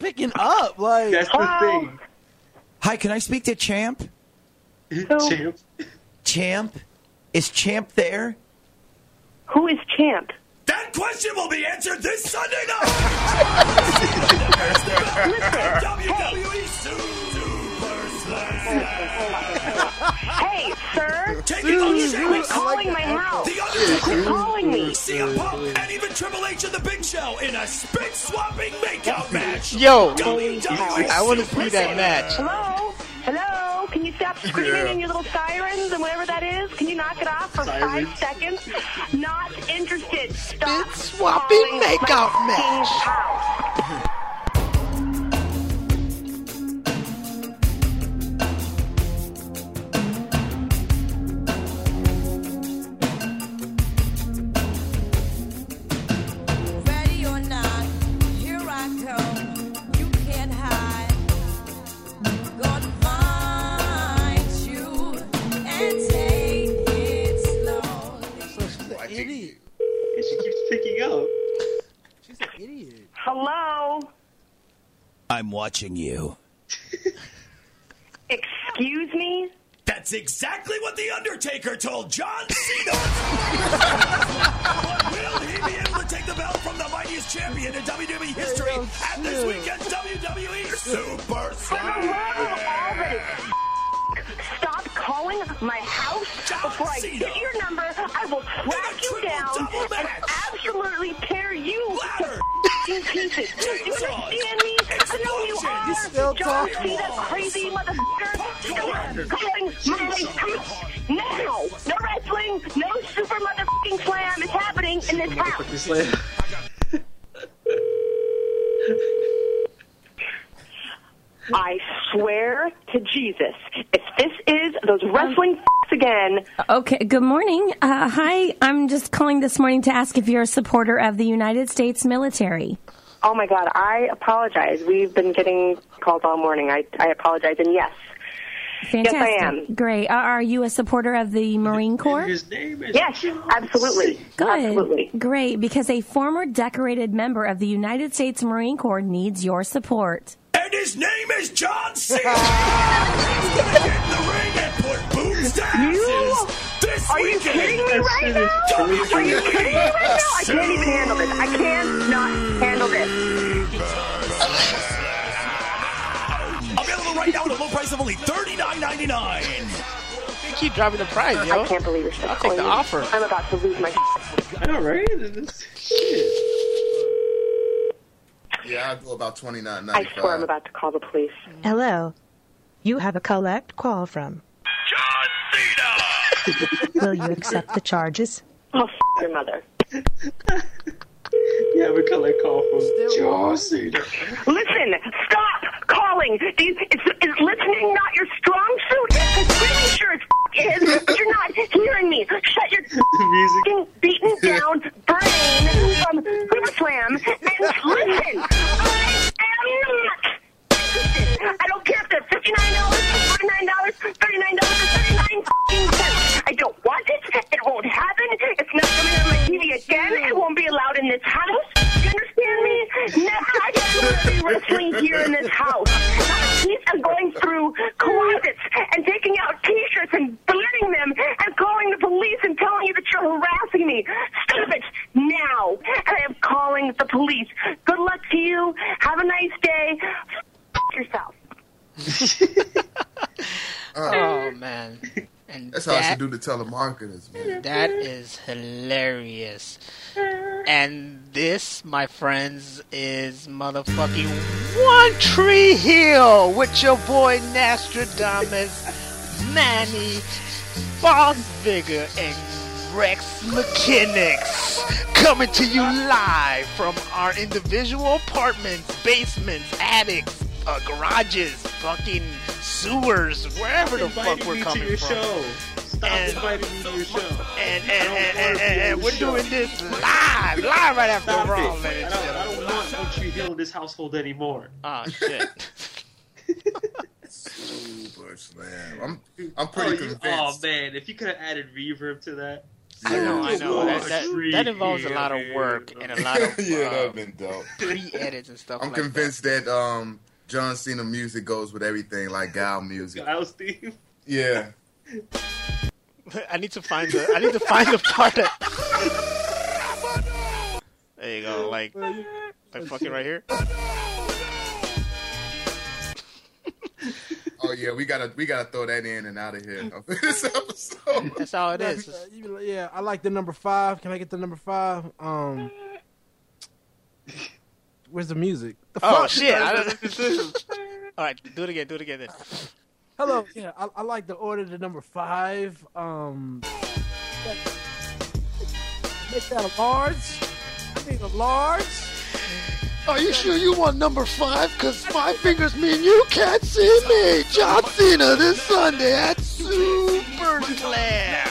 picking up. Like, that's the thing. Hi, can I speak to Champ? Champ. Champ? Is Champ there? Who is Champ? That question will be answered this Sunday night! WWE Super Slam! Hey, sir! Quit calling my house! Quit calling me! CM Punk and even Triple H and the Big Show in a spit-swapping makeout match! Yo! WWE I want to see that match. Hello? Hello? Can you stop screaming in your little sirens and whatever that is? Can you knock it off for 5 seconds? Not interested. Stop Spit-swapping calling my makeout match. house. Ready or not, here I come. You can't hide. Gonna find you and take it slow. idiot. And she keeps picking up. She's an idiot. Hello? I'm watching you. Excuse me? That's exactly what The Undertaker told John Cena. But will he be able to take the belt from the mightiest champion in WWE history at this weekend's WWE Super Slam? Stop calling my house before I get your number. I will track you down and absolutely tear you to pieces. Do you understand me? I know you are. still John talking. Cena, crazy motherfucker. Stop calling my house now. No wrestling, no super motherfucking slam is happening in this house. I swear to Jesus, if this is those wrestling again. Okay, good morning. Hi, I'm just calling this morning to ask if you're a supporter of the United States military. Oh my God, I apologize. We've been getting calls all morning. I apologize, and yes. Fantastic. Yes, I am. Great. Are you a supporter of the Marine Corps? His name is Yes, absolutely. Good. Absolutely. Great, because a former decorated member of the United States Marine Corps needs your support. And his name is John Cena. He's gonna get in the ring and put boobs to asses this Are you weekend. kidding me right now? Are you kidding me right now? I can't even handle this. I cannot handle this. Available right now at a low price of only $39.99. They keep dropping the price, yo. I can't believe you're still I'll take calling the me. offer. I'm about to lose my I know, right? This shit. Yeah, I'll do about $29.95. I swear I'm about to call the police. Hello. You have a collect call from John Cena! Will you accept the charges? Oh, your mother. Yeah, we got that call from John Cena. Listen, stop calling. Is listening not your strong suit? Because pretty sure it is, but you're not hearing me. Shut your Music. beaten down brain from Super Slam and listen. I am not interested. I don't care if they're $59, $49, $39, $39. I don't want it. It won't happen. It's not coming on my TV again. It won't be allowed in this house. You understand me? Never again will be wrestling here in this house. I'm going through closets and taking out T-shirts and burning them and calling the police and telling you that you're harassing me. Stop it now. And I am calling the police. Good luck to you. Have a nice day. Yourself. Oh, man. And That's how I should do the telemarketers, man. That is hilarious. And this, my friends, is motherfucking One Tree Hill with your boy Nostradamus, Manny, Boss Vigor, and Rex McKinnick. Coming to you live from our individual apartments, basements, attics, garages, fucking sewers, wherever the fuck we're coming from. Show. Stop inviting me to your show. And we're doing this live right after Stop Raw. it. I don't want One Tree Hill in this household anymore. Oh shit. Super Slam. I'm pretty convinced. Oh man, if you could have added reverb to that. I know. Yeah. That involves a lot of work and a lot of Yeah, that'd been dope. pre-edits and stuff. I'm like convinced that John Cena music goes with everything, like Gal music. Kyle Steve. Yeah. I need to find the part that. There you go, like fucking right here. Oh yeah, we gotta throw that in and out of here of this episode. That's how it is. Yeah, I like the number 5. Can I get the number 5? Where's the music? The Oh fuck? shit! All right, do it again. Then. Hello. Yeah, I like the order to number 5. Make that a large. I need a large. Are you sure you want number 5? Cause 5 fingers mean you can't see me. John Cena this Sunday at Super Slam.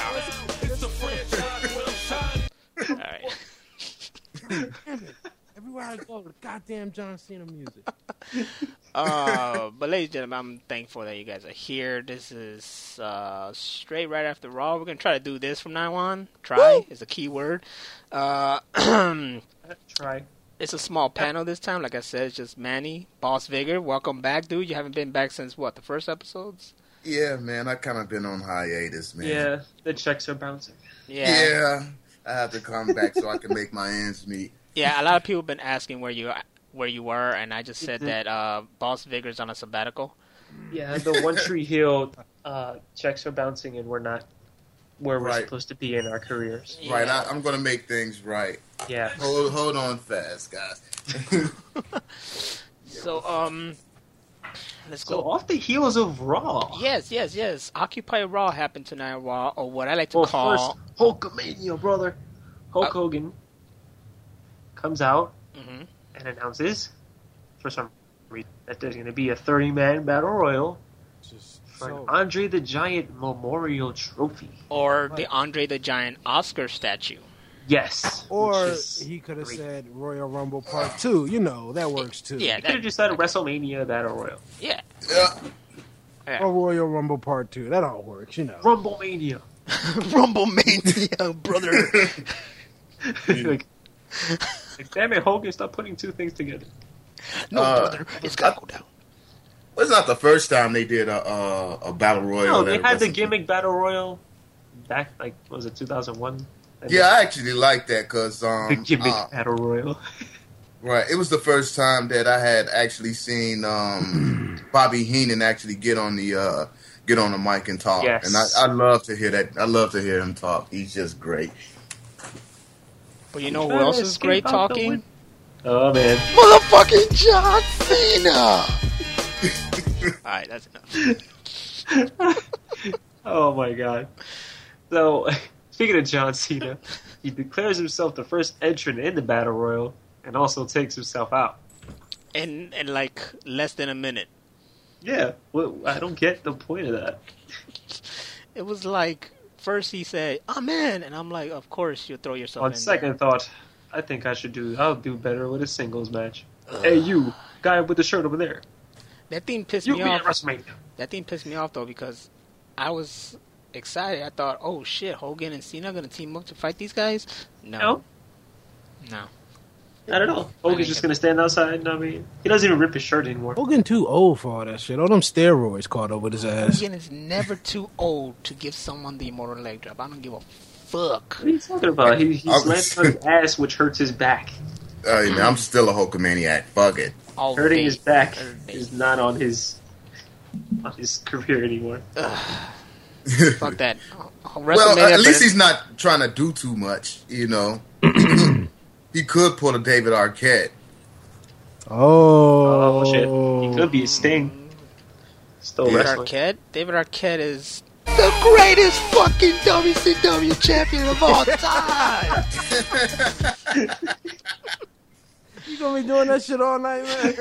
All right. Everywhere I go, the goddamn John Cena music. But ladies and gentlemen, I'm thankful that you guys are here. This is straight right after Raw. We're gonna try to do this from now on. Try is a key word. Try. It's a small panel this time. Like I said, it's just Manny, Boss Vigor. Welcome back, dude. You haven't been back since what? The first episodes? Yeah, man, I kind of been on hiatus, man. Yeah, the checks are bouncing. Yeah, I have to come back so I can make my ends meet. Yeah, a lot of people have been asking where you were, and I just said that Boss Vigor's on a sabbatical. Yeah, the One Tree Hill checks are bouncing, and we're not where we're supposed to be in our careers. Yeah. Right, I'm gonna make things right. Yeah. Hold on fast, guys. So, let's go. So off the heels of Raw. Yes. Occupy Raw happened tonight, Raw, or what I like to call... First, Hulkamania, brother. Hulk Hogan comes out and announces, for some reason, that there's going to be a 30-man battle royal for an Andre the Giant Memorial Trophy. Or the Andre the Giant Oscar statue. Yes. Or he could have said Royal Rumble Part 2. You know, that works too. Yeah, he could have just said WrestleMania Battle Royal. Yeah. Or Royal Rumble Part 2. That all works, you know. Rumblemania. Rumblemania, brother. like, damn it, Hogan, stop putting two things together. No, brother, it's got to go down. Well, it's not the first time they did a battle royal. No, they had the gimmick battle royal back, like, what was it, 2001? Yeah, I actually like that because the gimmick battle royal. Right, it was the first time that I had actually seen Bobby Heenan actually get on the mic and talk, Yes. and I love to hear that. I love to hear him talk. He's just great. But you know who else is great talking? Oh man, motherfucking John Cena. Alright, that's enough. Oh my god. So, speaking of John Cena, he declares himself the first entrant in the Battle Royal and also takes himself out. In like less than a minute. Yeah, well, I don't get the point of that. It was like, first he said, "I'm in," and I'm like, of course you throw yourself in. On second thought, I think I'll do better with a singles match. Hey, you, guy with the shirt over there. That thing pissed You me be off. at WrestleMania. That thing pissed me off though because I was excited. I thought, oh shit, Hogan and Cena are gonna team up to fight these guys? No. Not at all. Hogan's just gonna stand outside. I mean, he doesn't even rip his shirt anymore. Hogan too old for all that shit. All them steroids caught over his ass. Hogan is never too old to give someone the immortal leg drop. I don't give a fuck. What are you talking about? He's landing on his ass, which hurts his back. Man, I'm still a Hulkamaniac. Fuck it. All Hurting day. his back is not on his career anymore. Fuck that. Well, at least he's not trying to do too much. You know, he could pull a David Arquette. Oh shit! He could be a Sting. Still David wrestling. Arquette? David Arquette is the greatest fucking WCW champion of all time. You gonna be doing that shit all night, man?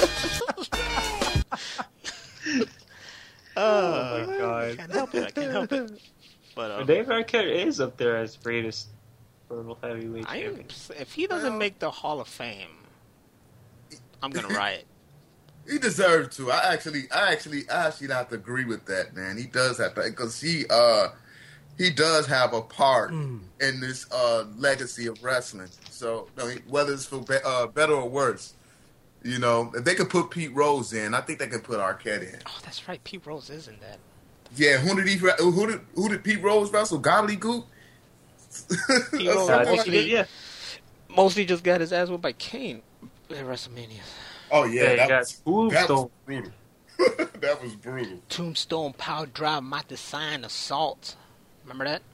Oh my god! I can't help it. But David Arquette is up there as greatest world heavyweight champion. If he doesn't make the Hall of Fame, I'm gonna riot. He deserved to. I actually have to agree with that, man. He does have to because he does have a part in this legacy of wrestling. So I mean, whether it's for better or worse, you know, if they could put Pete Rose in, I think they could put Arquette in. Oh, that's right. Pete Rose is in that. Yeah, who did Pete Rose wrestle? Gobbledygook? Pete Rose mostly just got his ass whipped by Kane at WrestleMania. Oh yeah, that was brutal. That was brutal. Tombstone power drive, Mighty Sign assault. Remember that?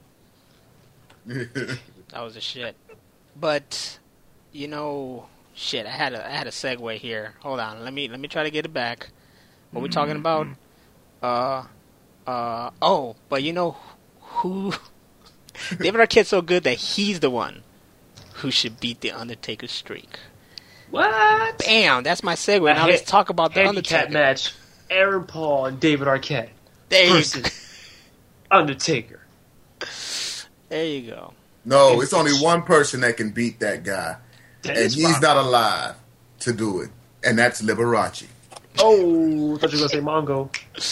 That was the shit. But you know, shit. I had a segue here. Hold on. Let me try to get it back. What we talking about? Oh, but you know who? David Arquette's so good that he's the one who should beat the Undertaker's streak. What? Bam! That's my segue. Now let's talk about the Undertaker match. Aaron Paul and David Arquette versus Undertaker. There you go. No, it's only one person that can beat that guy, and he's not alive to do it, and that's Liberace. Oh, I thought you were gonna say Mongo.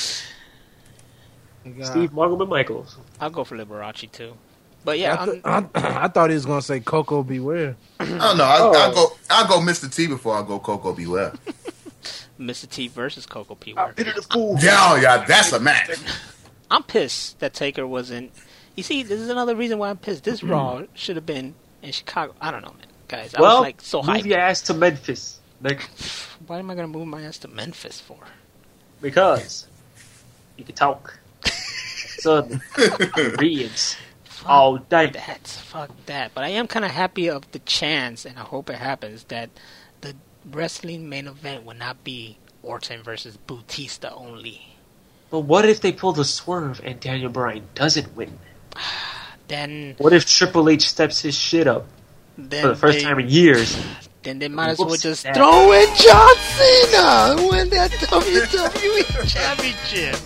Steve Mongo McMichaels. I'll go for Liberace too. But yeah, I thought he was gonna say Coco Beware. Oh no, I'll go Mr. T before I go Coco Beware. Mr. T versus Coco Beware. Yeah, that's a match. I'm pissed that Taker wasn't. You see, this is another reason why I'm pissed. This Raw should have been in Chicago. I don't know, man, guys. I was like so hyped. Move your ass to Memphis. Why am I gonna move my ass to Memphis for? Because you can talk. Son, reads all day. Fuck that. But I am kind of happy of the chance, and I hope it happens, that the wrestling main event will not be Orton versus Bautista only. But what if they pull the swerve and Daniel Bryan doesn't win? Then what if Triple H steps his shit up for the first time in years? Then they might as well just throw in John Cena win that WWE Championship.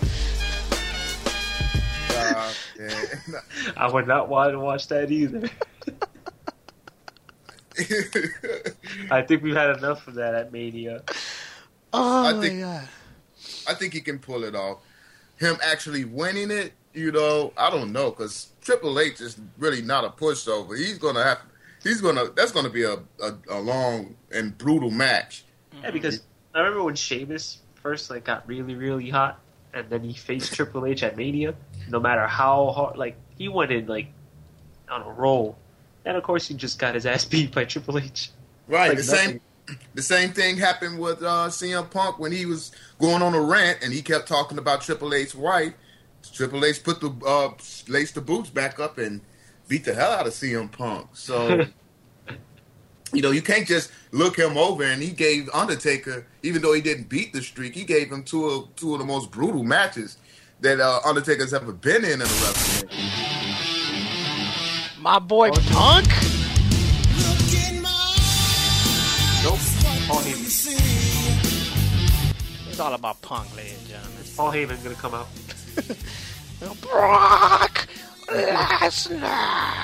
I would not want to watch that either. I think we've had enough of that at Mania. Oh my god! I think he can pull it off. Him actually winning it, you know, I don't know, because Triple H is really not a pushover. That's gonna be a long and brutal match. Yeah, because I remember when Sheamus first got really, really hot, and then he faced Triple H at Mania. No matter how hard, he went in on a roll, and of course he just got his ass beat by Triple H. Right. The same thing happened with CM Punk when he was going on a rant and he kept talking about Triple H's wife. Triple H put laced the boots back up and beat the hell out of CM Punk. So, you know, you can't just look him over. And he gave Undertaker, even though he didn't beat the streak, he gave him two of the most brutal matches that Undertaker's ever been in a wrestling. My boy Punk. Nope. Paul Heyman. It's all about Punk, ladies and gentlemen. Paul Heyman's gonna come out. Brock Lesnar.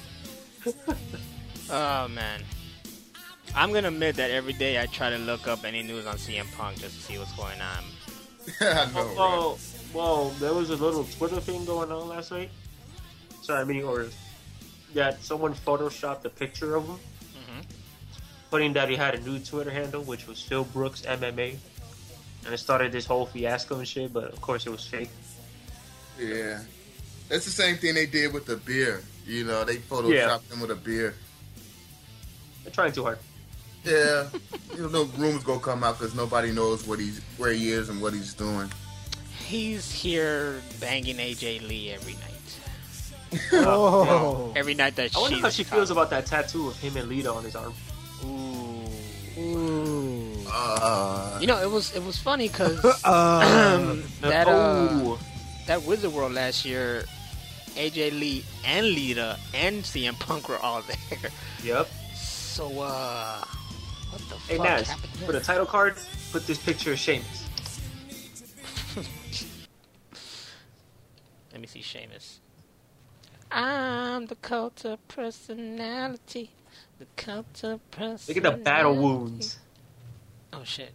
Oh man, I'm gonna admit that every day I try to look up any news on CM Punk just to see what's going on. I know. Well, there was a little Twitter thing going on last night. Sorry, meaning orders. Yeah, someone photoshopped a picture of him, putting that he had a new Twitter handle, which was Phil Brooks MMA, and it started this whole fiasco and shit. But of course, it was fake. Yeah, that's the same thing they did with the beer. You know, they photoshopped him with a beer. They're trying too hard. Yeah, you know, rumors gonna come out because nobody knows where he is and what he's doing. He's here banging AJ Lee every night. Oh. Every night that I wonder how she feels about that tattoo of him and Lita on his arm. Ooh. Ooh. You know, it was funny because that Wizard World last year, AJ Lee and Lita and CM Punk were all there. Yep. So what the hey, fuck Naz, happened here? for the title card, put this picture of Sheamus. Let me see Sheamus. I'm the cult of personality. The cult of personality. Look at the battle wounds. Oh shit.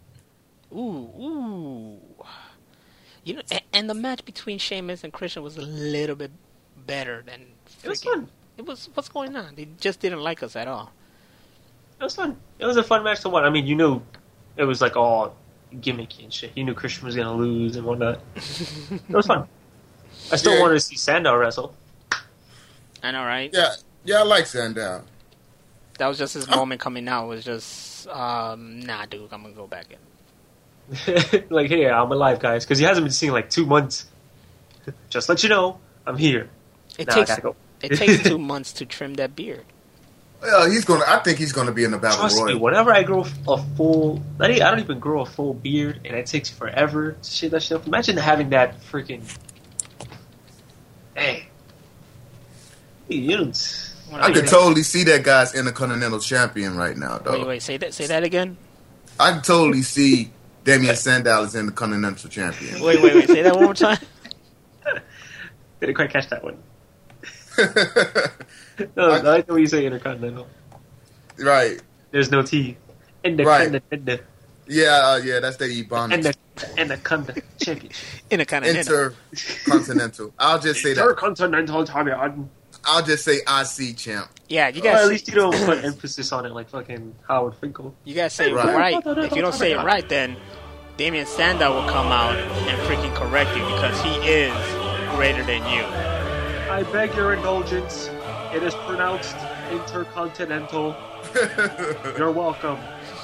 Ooh. You know, and the match between Sheamus and Christian was a little bit better than. It was fun. It was. What's going on? They just didn't like us at all. It was fun. It was a fun match to watch. I mean, you knew it was like all gimmicky and shit. You knew Christian was gonna lose and whatnot. It was fun. I still wanted to see Sandow wrestle. I know, right? Yeah, I like Sandow. That was just his moment coming out. It was just, nah, dude, I'm gonna go back in. Like, hey, I'm alive, guys, because he hasn't been seen in like 2 months. Just let you know, I'm here. It I gotta go. It takes 2 months to trim that beard. Well, I think he's gonna be in the Battle Trust Royal. me, whenever I grow a full, I don't even grow a full beard, and it takes forever to shave that shit up. Imagine having that freaking. Hey. I could totally see that guy's Intercontinental Champion right now, though. Wait, say that again. I can totally see Damien Sandow as Intercontinental Champion. Wait, say that one more time. Didn't quite catch that one. No, I like the way you say Intercontinental. Right. There's no T. Right. Yeah, that's the Ebonics. Intercontinental Championship. Intercontinental. I'll just say that. Intercontinental Champion. I'll just say IC champ. Yeah, you guys. Well, at least you don't put emphasis on it like fucking Howard Finkel. You guys say it right. If you don't say it right, then Damien Sandow will come out and freaking correct you because he is greater than you. I beg your indulgence. It is pronounced Intercontinental. You're welcome.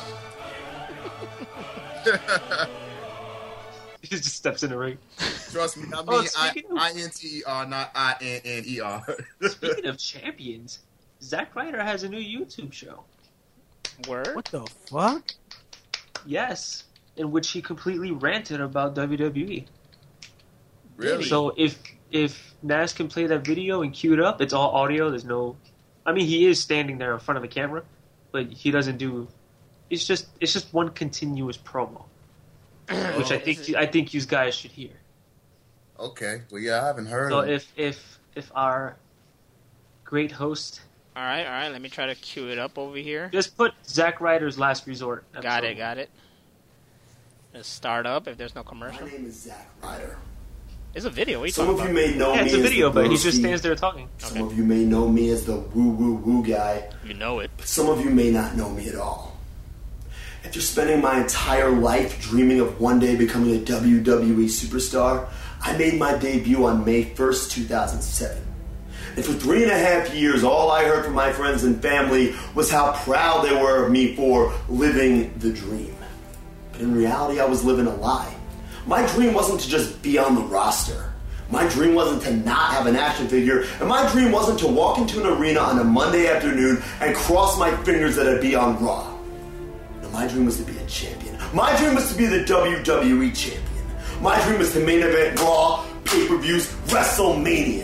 He just steps in the ring. Trust me, I mean I-N-T-E-R, not I-N-N-E-R. Speaking of champions, Zack Ryder has a new YouTube show. Word? What the fuck? Yes, in which he completely ranted about WWE. Really? So if Nas can play that video and cue it up, it's all audio. There's no... I mean, he is standing there in front of the camera, but he doesn't do... It's just one continuous promo. Which I think you guys should hear. Okay. Well, yeah, I haven't heard. So if our great host, all right, let me try to cue it up over here. Just put Zack Ryder's Last Resort. Got it. Let's start up if there's no commercial. My name is Zack Ryder. It's a video. What are you Some talking of about? you may know me it's a video, as the but he just Broski. stands there talking. Some of you may know me as the woo guy. You know it. But some of you may not know me at all. After spending my entire life dreaming of one day becoming a WWE superstar, I made my debut on May 1st, 2007. And for 3.5 years, all I heard from my friends and family was how proud they were of me for living the dream. But in reality, I was living a lie. My dream wasn't to just be on the roster. My dream wasn't to not have an action figure. And my dream wasn't to walk into an arena on a Monday afternoon and cross my fingers that I'd be on Raw. My dream was to be a champion. My dream was to be the WWE champion. My dream was to main event Raw, pay-per-views, WrestleMania.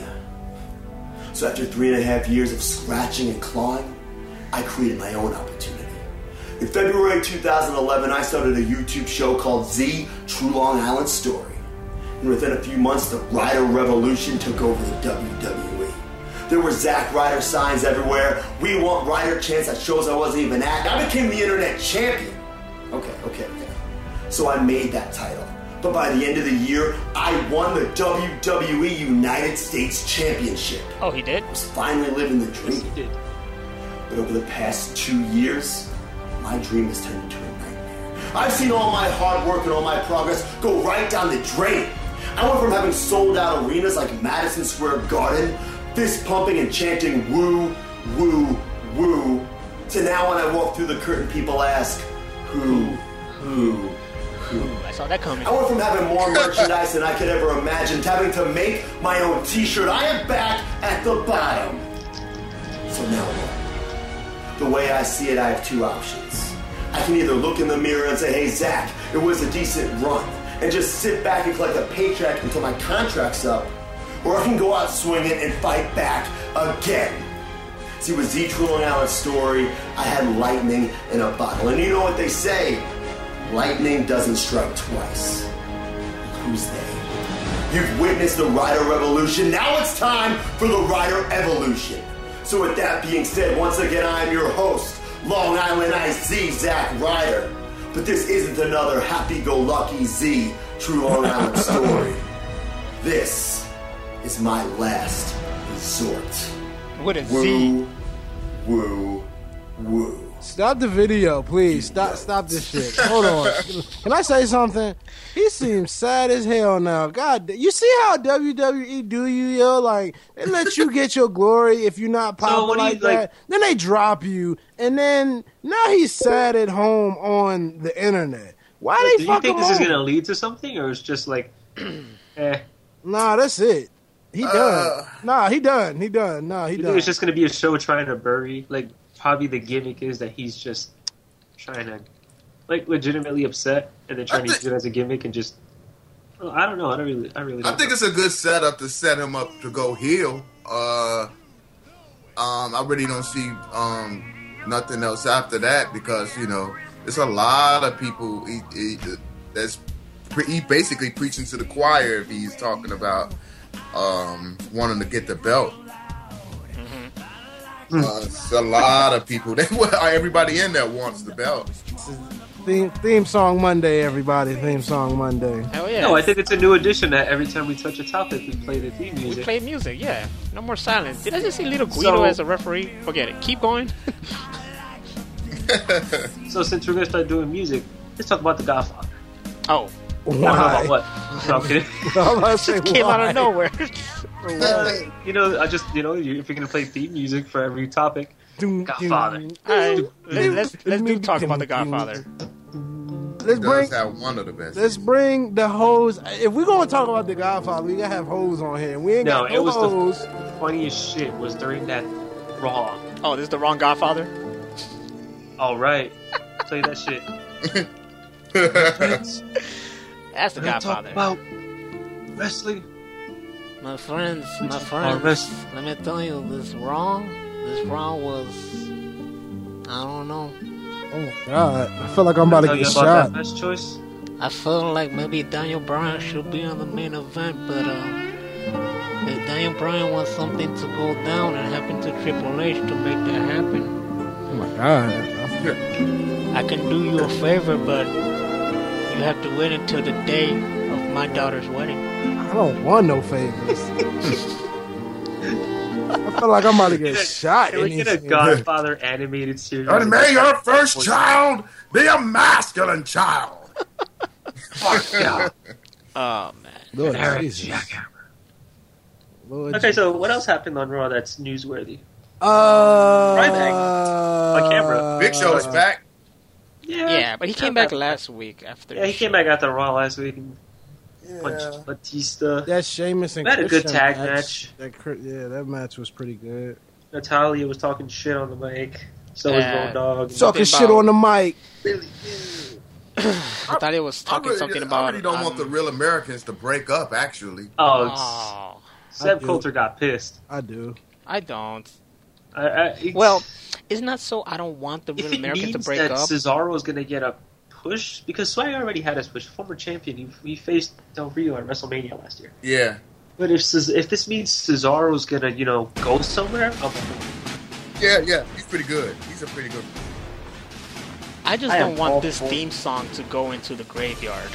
So after 3.5 years of scratching and clawing, I created my own opportunity. In February 2011, I started a YouTube show called Z True Long Island Story. And within a few months, the Ryder Revolution took over the WWE. There were Zack Ryder signs everywhere. We want Ryder chants at shows I wasn't even at. I became the internet champion. Okay. So I made that title. But by the end of the year, I won the WWE United States Championship. Oh, he did? I was finally living the dream. Yes, he did. But over the past 2 years, my dream has turned into a nightmare. I've seen all my hard work and all my progress go right down the drain. I went from having sold out arenas like Madison Square Garden, fist pumping and chanting woo, woo, woo, to now when I walk through the curtain, people ask, who? I saw that coming. I went from having more merchandise than I could ever imagine to having to make my own t-shirt. I am back at the bottom. So now what? The way I see it, I have two options. I can either look in the mirror and say, hey, Zach, it was a decent run, and just sit back and collect a paycheck until my contract's up, or I can go out swinging and fight back again. See, with Z True Long Island Story, I had lightning in a bottle. And you know what they say? Lightning doesn't strike twice. Who's they? You've witnessed the Ryder Revolution. Now it's time for the Ryder Evolution. So with that being said, once again, I am your host, Long Island IC, Zack Ryder. But this isn't another happy-go-lucky Z True Long Island Story. This is my last Resort. With a Z. Woo. Woo. Stop the video, please. Stop this shit. Hold on. Can I say something? He seems sad as hell now. God, you see how WWE do you, yo? Like, they let you get your glory if you're not popular like that. Then they drop you, and then now he's sad at home on the internet. Why they fuck him? Do you think this is going to lead to something, or it's just like, eh? Nah, that's it. He done. Nah, he done. He done. Nah, he You done. think it's just going to be a show trying to bury, like, probably the gimmick is that he's just trying to, like, legitimately upset, and then trying to use it as a gimmick and just. Well, I don't know. I really don't. I think it's a good setup to set him up to go heel. I really don't see nothing else after that because there's a lot of people. He basically preaching to the choir if he's talking about wanting to get the belt. It's a lot of people. Everybody in there wants the belt. Theme song Monday, everybody. Theme song Monday. Hell yeah. No, I think it's a new addition that every time we touch a topic, we play the theme music. We play music, yeah. No more silence. Did I just see Little Guido as a referee? Forget it. Keep going. So since we're going to start doing music, let's talk about The Godfather. Oh. Why? I don't know about what. No, I'm kidding. It came out of nowhere. I just, if you're going to play theme music for every topic, Godfather. Alright, let's do talk about The Godfather. Let's have one of the best. Let's bring the hoes. If we're going to talk about The Godfather, we got to have hoes on here. We ain't got no hoes. The funniest shit was during that Raw. Oh, this is the wrong Godfather? All right. Play that shit. That's The Godfather. Talk about wrestling. My friends, let me tell you, this Raw was, I don't know. Oh my God, I feel like I'm about to get shot. Best choice? I feel like maybe Daniel Bryan should be on the main event, but if Daniel Bryan wants something to go down, it happened to Triple H to make that happen. Oh my God. I can do you a favor, but you have to wait until the day of my daughter's wedding. I don't want no favors. I feel like I'm about to get shot. Can we get a Godfather animated series? And may your first child be a masculine child. Fuck yeah. Oh, man. Lord Jesus. Okay, so what else happened on Raw that's newsworthy? Ryback. On camera. Big Show's back. Yeah, but he came back last week after. Yeah, he came back after Raw last week and punched Batista. That Sheamus and we had a good Christian tag match. That match was pretty good. Natalia was talking shit on the mic. So was Road Dogg. Talking shit on the mic. Natalia was talking something about. I really don't want the Real Americans to break up, actually. Oh, Seb Coulter got pissed. I do. I don't. Well, it's not so I don't want the Real Americans to break up. Cesaro is going to get a push, because Swagger already had his push. Former champion, he faced Del Rio at WrestleMania last year. Yeah. But if this means Cesaro's going to, go somewhere, I'm Yeah, he's pretty good. He's a pretty good. I just don't want this theme song to go into the graveyard.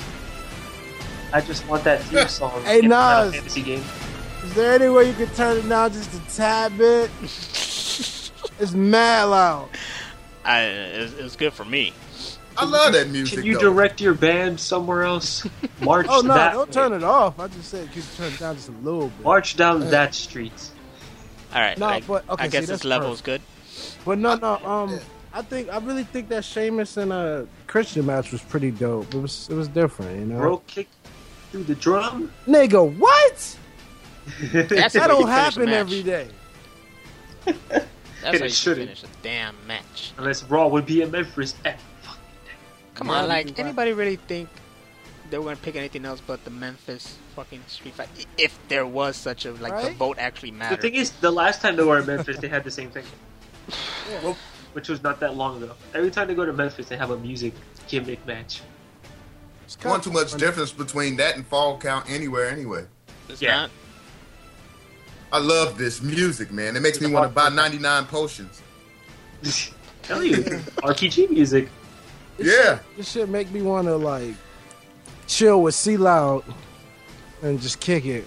I just want that theme song Hey, in Nas. a fantasy game. Is there any way you could turn it down just a tad bit? It's mad loud. It's good for me. I love that music. Can you direct your band somewhere else? March that don't turn it off. I just said you turn it down just a little bit. March down that street. All right. No, but okay, I guess see, this level is good. But no. I really think that Sheamus and Christian match was pretty dope. It was different, Bro kick through the drum. Nigga, what? That's that don't happen every day. That's how you should shouldn't. finish a damn match. Unless Raw would be in Memphis. Come on, like, anybody really think they were going to pick anything else but the Memphis fucking street fight? If there was such a, like, the vote actually mattered. The thing is, the last time they were in Memphis, they had the same thing. Yeah. Which was not that long ago. Every time they go to Memphis, they have a music gimmick match. One too much difference between that and Fall Count Anywhere anyway. It's not. I love this music, man. It makes me want to buy 99 potions. Tell you, RPG music. This shit make me want to, like, chill with C Loud. and just kick it.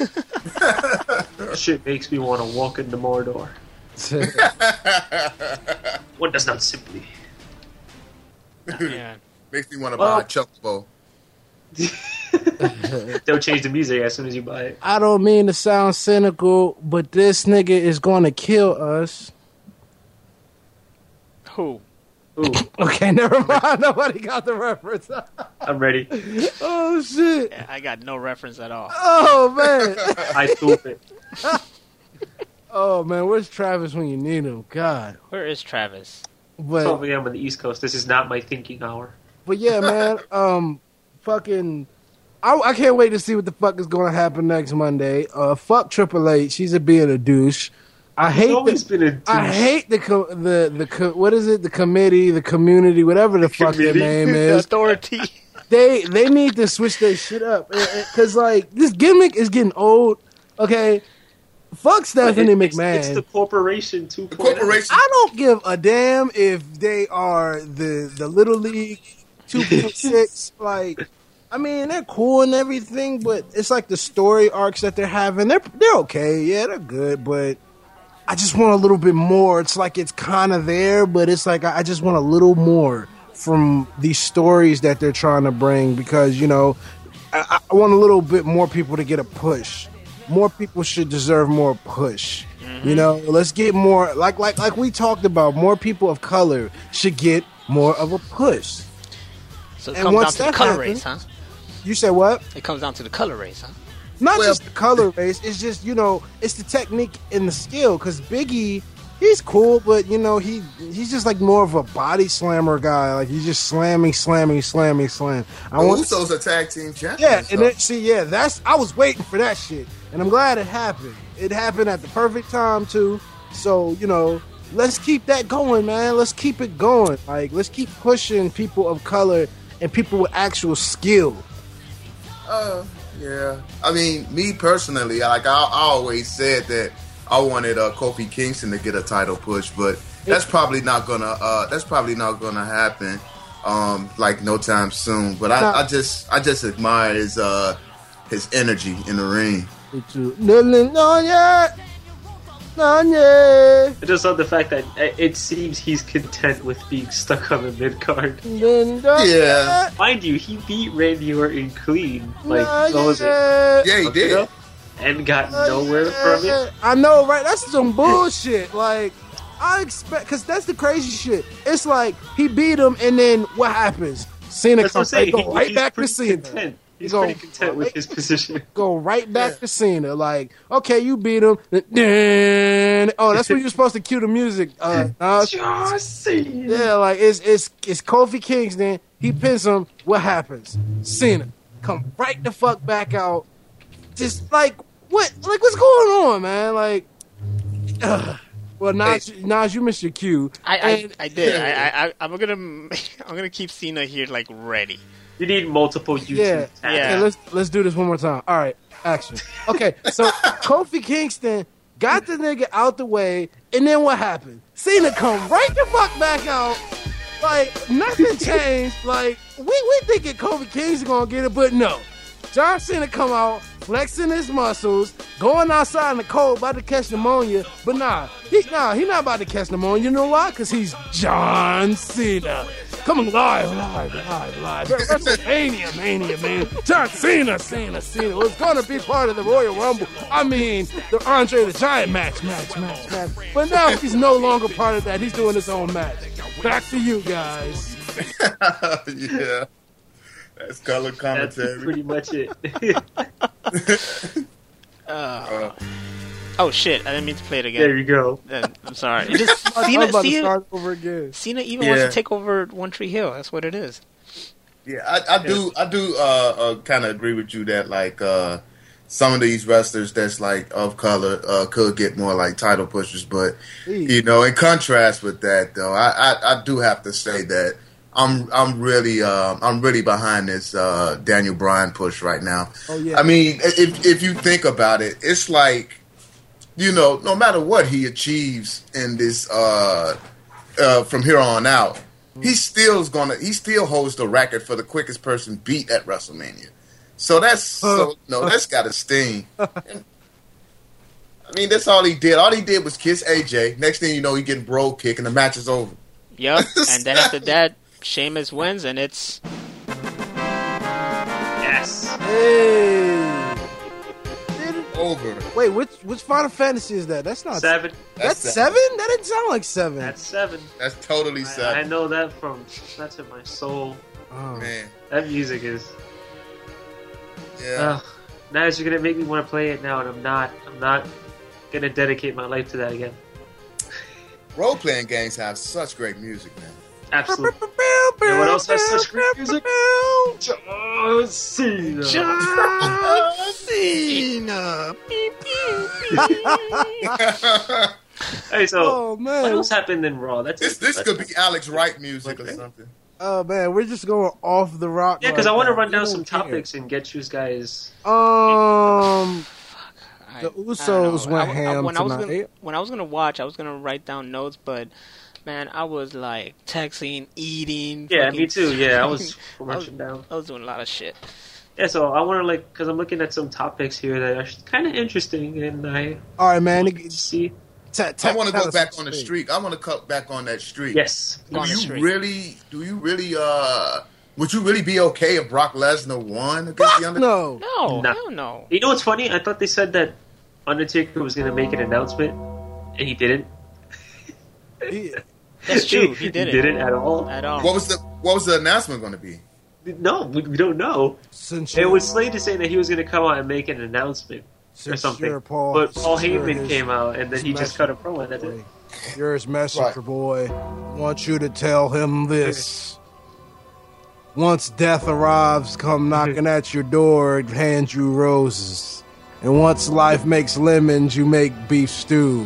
Shit makes me want to walk into Mordor. One does not simply. Yeah. Makes me want to buy a Chocobo. They'll change the music as soon as you buy it. I don't mean to sound cynical, but this nigga is going to kill us. Who? Ooh, Okay, never mind. Nobody got the reference. I'm ready. Oh, shit. Yeah, I got no reference at all. Oh, man. I thought it. Oh, man. Where's Travis when you need him? God. Where is Travis? But, 12 a.m. on the East Coast. This is not my thinking hour. but yeah, man. Fucking... I can't wait to see what the fuck is going to happen next Monday. Fuck Triple H. He's being a douche. I hate been a douche. I hate the what is it? The committee, the community, whatever the fuck their name The is. authority. They need to switch their shit up because like this gimmick is getting old. Okay, fuck Stephanie McMahon. It's the corporation 2.0. The corporation. I don't give a damn if they are the Little League 2.6. Like, I mean, they're cool and everything, but it's like the story arcs that they're having. They're okay. Yeah, they're good, but I just want a little bit more. It's like it's kind of there, but it's like I just want a little more from these stories that they're trying to bring because, you know, I want a little bit more people to get a push. More people should deserve more push. Mm-hmm. You know, let's get more, like we talked about, more people of color should get more of a push. So it And comes down once to the that color happens- race, huh? You said what? It comes down to the color race, huh? Not just the color race. It's just, you know, it's the technique and the skill. Because Biggie, he's cool, but, you know, he's just like more of a body slammer guy. Like, he's just slamming. The Usos are tag team champions. Yeah, and then, I was waiting for that shit. And I'm glad it happened. It happened at the perfect time, too. So, you know, let's keep that going, man. Let's keep it going. Like, let's keep pushing people of color and people with actual skill. Yeah. I mean, me personally, like I always said that I wanted Kofi Kingston to get a title push, but that's probably not gonna happen. Like no time soon. But I just admire his energy in the ring. I just love the fact that it seems he's content with being stuck on the mid card. Yeah. Mind you, he beat Randy Orton clean. Like, what was it? Yeah, he did. And got nowhere from it. I know, right? That's some bullshit. Like, I expect, because that's the crazy shit. It's like, he beat him, and then what happens? Cena comes right back to Cena. Content. He's pretty content with his position. Go right back to Cena. Like, okay, you beat him. Oh, that's when you're supposed to cue the music. John Cena. Yeah, like it's Kofi Kingston. He pins him. What happens? Cena come right the fuck back out. Just like what? Like what's going on, man? Like, well, Nas, you missed your cue. I did. I'm gonna keep Cena here like ready. You need multiple YouTube tags. Okay, let's do this one more time. All right, action. Okay, so Kofi Kingston got the nigga out the way, and then what happened? Cena come right the fuck back out. Like, nothing changed. Like, we thinking Kofi Kingston gonna get it, but no. John Cena come out, flexing his muscles, going outside in the cold, about to catch pneumonia. But he not about to catch pneumonia. You know why? Because he's John Cena. Coming live. WrestleMania, mania, man. John Cena. It's gonna be part of the Royal Rumble. I mean, the Andre the Giant match. But now he's no longer part of that. He's doing his own match. Back to you guys. Yeah. That's color commentary. That's pretty much it. Oh shit! I didn't mean to play it again. There you go. I'm sorry. It just start over again. Cena even wants to take over One Tree Hill. That's what it is. Yeah, I do kind of agree with you that like some of these wrestlers that's like of color could get more like title pushers, but you know, in contrast with that though, I do have to say that I'm really behind this Daniel Bryan push right now. Oh yeah. I mean, if you think about it, it's like, you know, no matter what he achieves in this from here on out, he still holds the record for the quickest person beat at WrestleMania. So that's got to sting. I mean, that's all he did. All he did was kiss AJ. Next thing you know, he getting bro kick, and the match is over. Yep. And then after that, Sheamus wins, and it's Yes. Hey. Over. Wait, which Final Fantasy is that? That's not 7. That's 7? That didn't sound like 7. That's 7. That's totally 7. I know that that's in my soul. Oh. Man. That music is. Yeah. Now you're gonna make me want to play it now, and I'm not gonna dedicate my life to that again. Role-playing games have such great music, man. Absolutely. You know what else has such great music? John Cena. John Cena. Hey, so Oh, man. what else happened in Raw? This could be Alex Wright music or something. Oh man, we're just going off the rock. Yeah, because right I want to now. run We down don't some care. topics and get you guys. The Usos I went don't know. ham when tonight. I was gonna watch, I was gonna write down notes, but man, I was like texting, eating. Yeah, fucking- me too. Yeah, I was rushing down. I was doing a lot of shit. Yeah, so I want to because I'm looking at some topics here that are kind of interesting, and I All right, man. see. I want to go back on the streak. I want to cut back on that streak. Yes. Do you really? Would you really be okay if Brock Lesnar won against the Undertaker? No. No, Nah. hell no. You know what's funny? I thought they said that Undertaker was going to make an announcement, and he didn't. That's true. He didn't. He didn't at all. At all. What was the announcement going to be? No, we don't know. It was slated to say that he was going to come out and make an announcement or something. You're Paul, But Paul since you're Heyman his- came out, and then he just cut a promo, and that's it. You're his messenger boy. I want you to tell him this. Once death arrives, come knocking at your door, it hands you roses. And once life makes lemons, you make beef stew.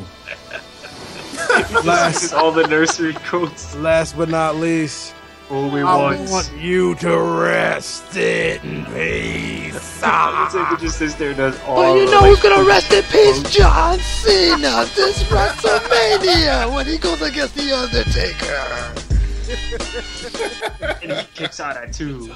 Last, all the nursery quotes. Last but not least, I want you to rest in peace. Undertaker just sits there and does all. Well, you the, know like, who's gonna rest in peace? John Cena this WrestleMania when he goes against the Undertaker. and he kicks out at 2.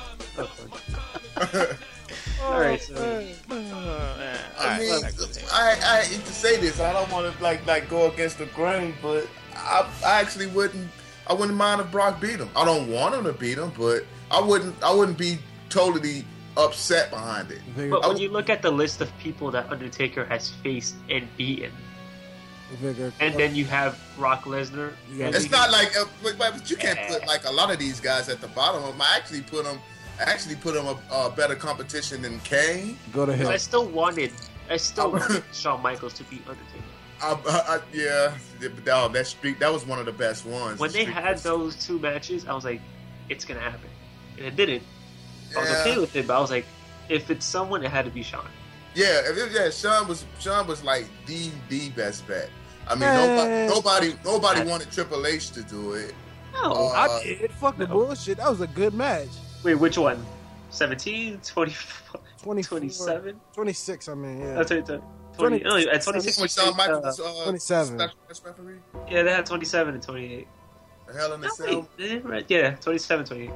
Alright, so I mean, I hate to say this. I don't want to like go against the grain, but I actually wouldn't. I wouldn't mind if Brock beat him. I don't want him to beat him, but I wouldn't be totally upset behind it. but when you look at the list of people that Undertaker has faced and beaten, and then you have Brock Lesnar, It's not like, but you can't put like a lot of these guys at the bottom of them. I actually put them a better competition than Kane. Go to hell. I still wanted Shawn Michaels to beat Undertaker. Yeah, that streak, that was one of the best ones. When they had those 2 matches, I was like, it's gonna happen, and it didn't. I was okay with it, but I was like, if it's someone, it had to be Shawn. Yeah, Shawn was like the best bet. I mean, nobody wanted Triple H to do it. No, I did. Fuck the bullshit. That was a good match. Wait, which one? 17? 24? 27? 26, I mean, yeah. That's 20, at 26. When Shawn Michaels was 27. special referee? Yeah, they had 27 and 28. The Hell in the No, Cell? wait, right, yeah, 27, 28.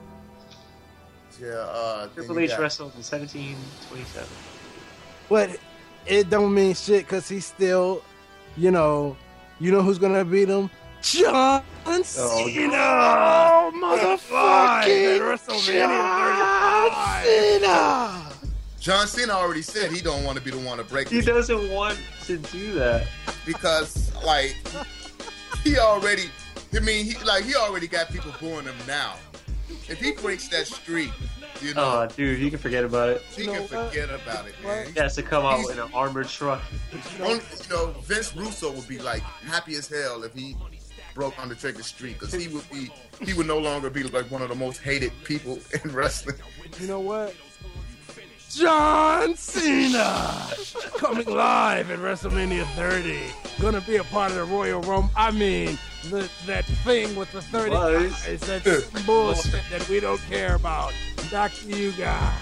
Yeah, Triple H wrestled in 17, 27. But it don't mean shit because he's still, you know who's gonna beat him? John Cena! Oh, motherfucking John Cena! John Cena already said he don't want to be the one to break He it doesn't want to do that. because, like, he already got people booing him now. If he breaks that streak, Oh, dude, you can forget about it. he can forget about it, man. He has to come out in an armored truck. Vince Russo would be like happy as hell if he broke Undertaker's streak because he would no longer be like one of the most hated people in wrestling. You know what? John Cena coming live at WrestleMania 30. Gonna be a part of the Royal Rumble. I mean, that thing with the 30 guys. That's bullshit that we don't care about. Back to you guys.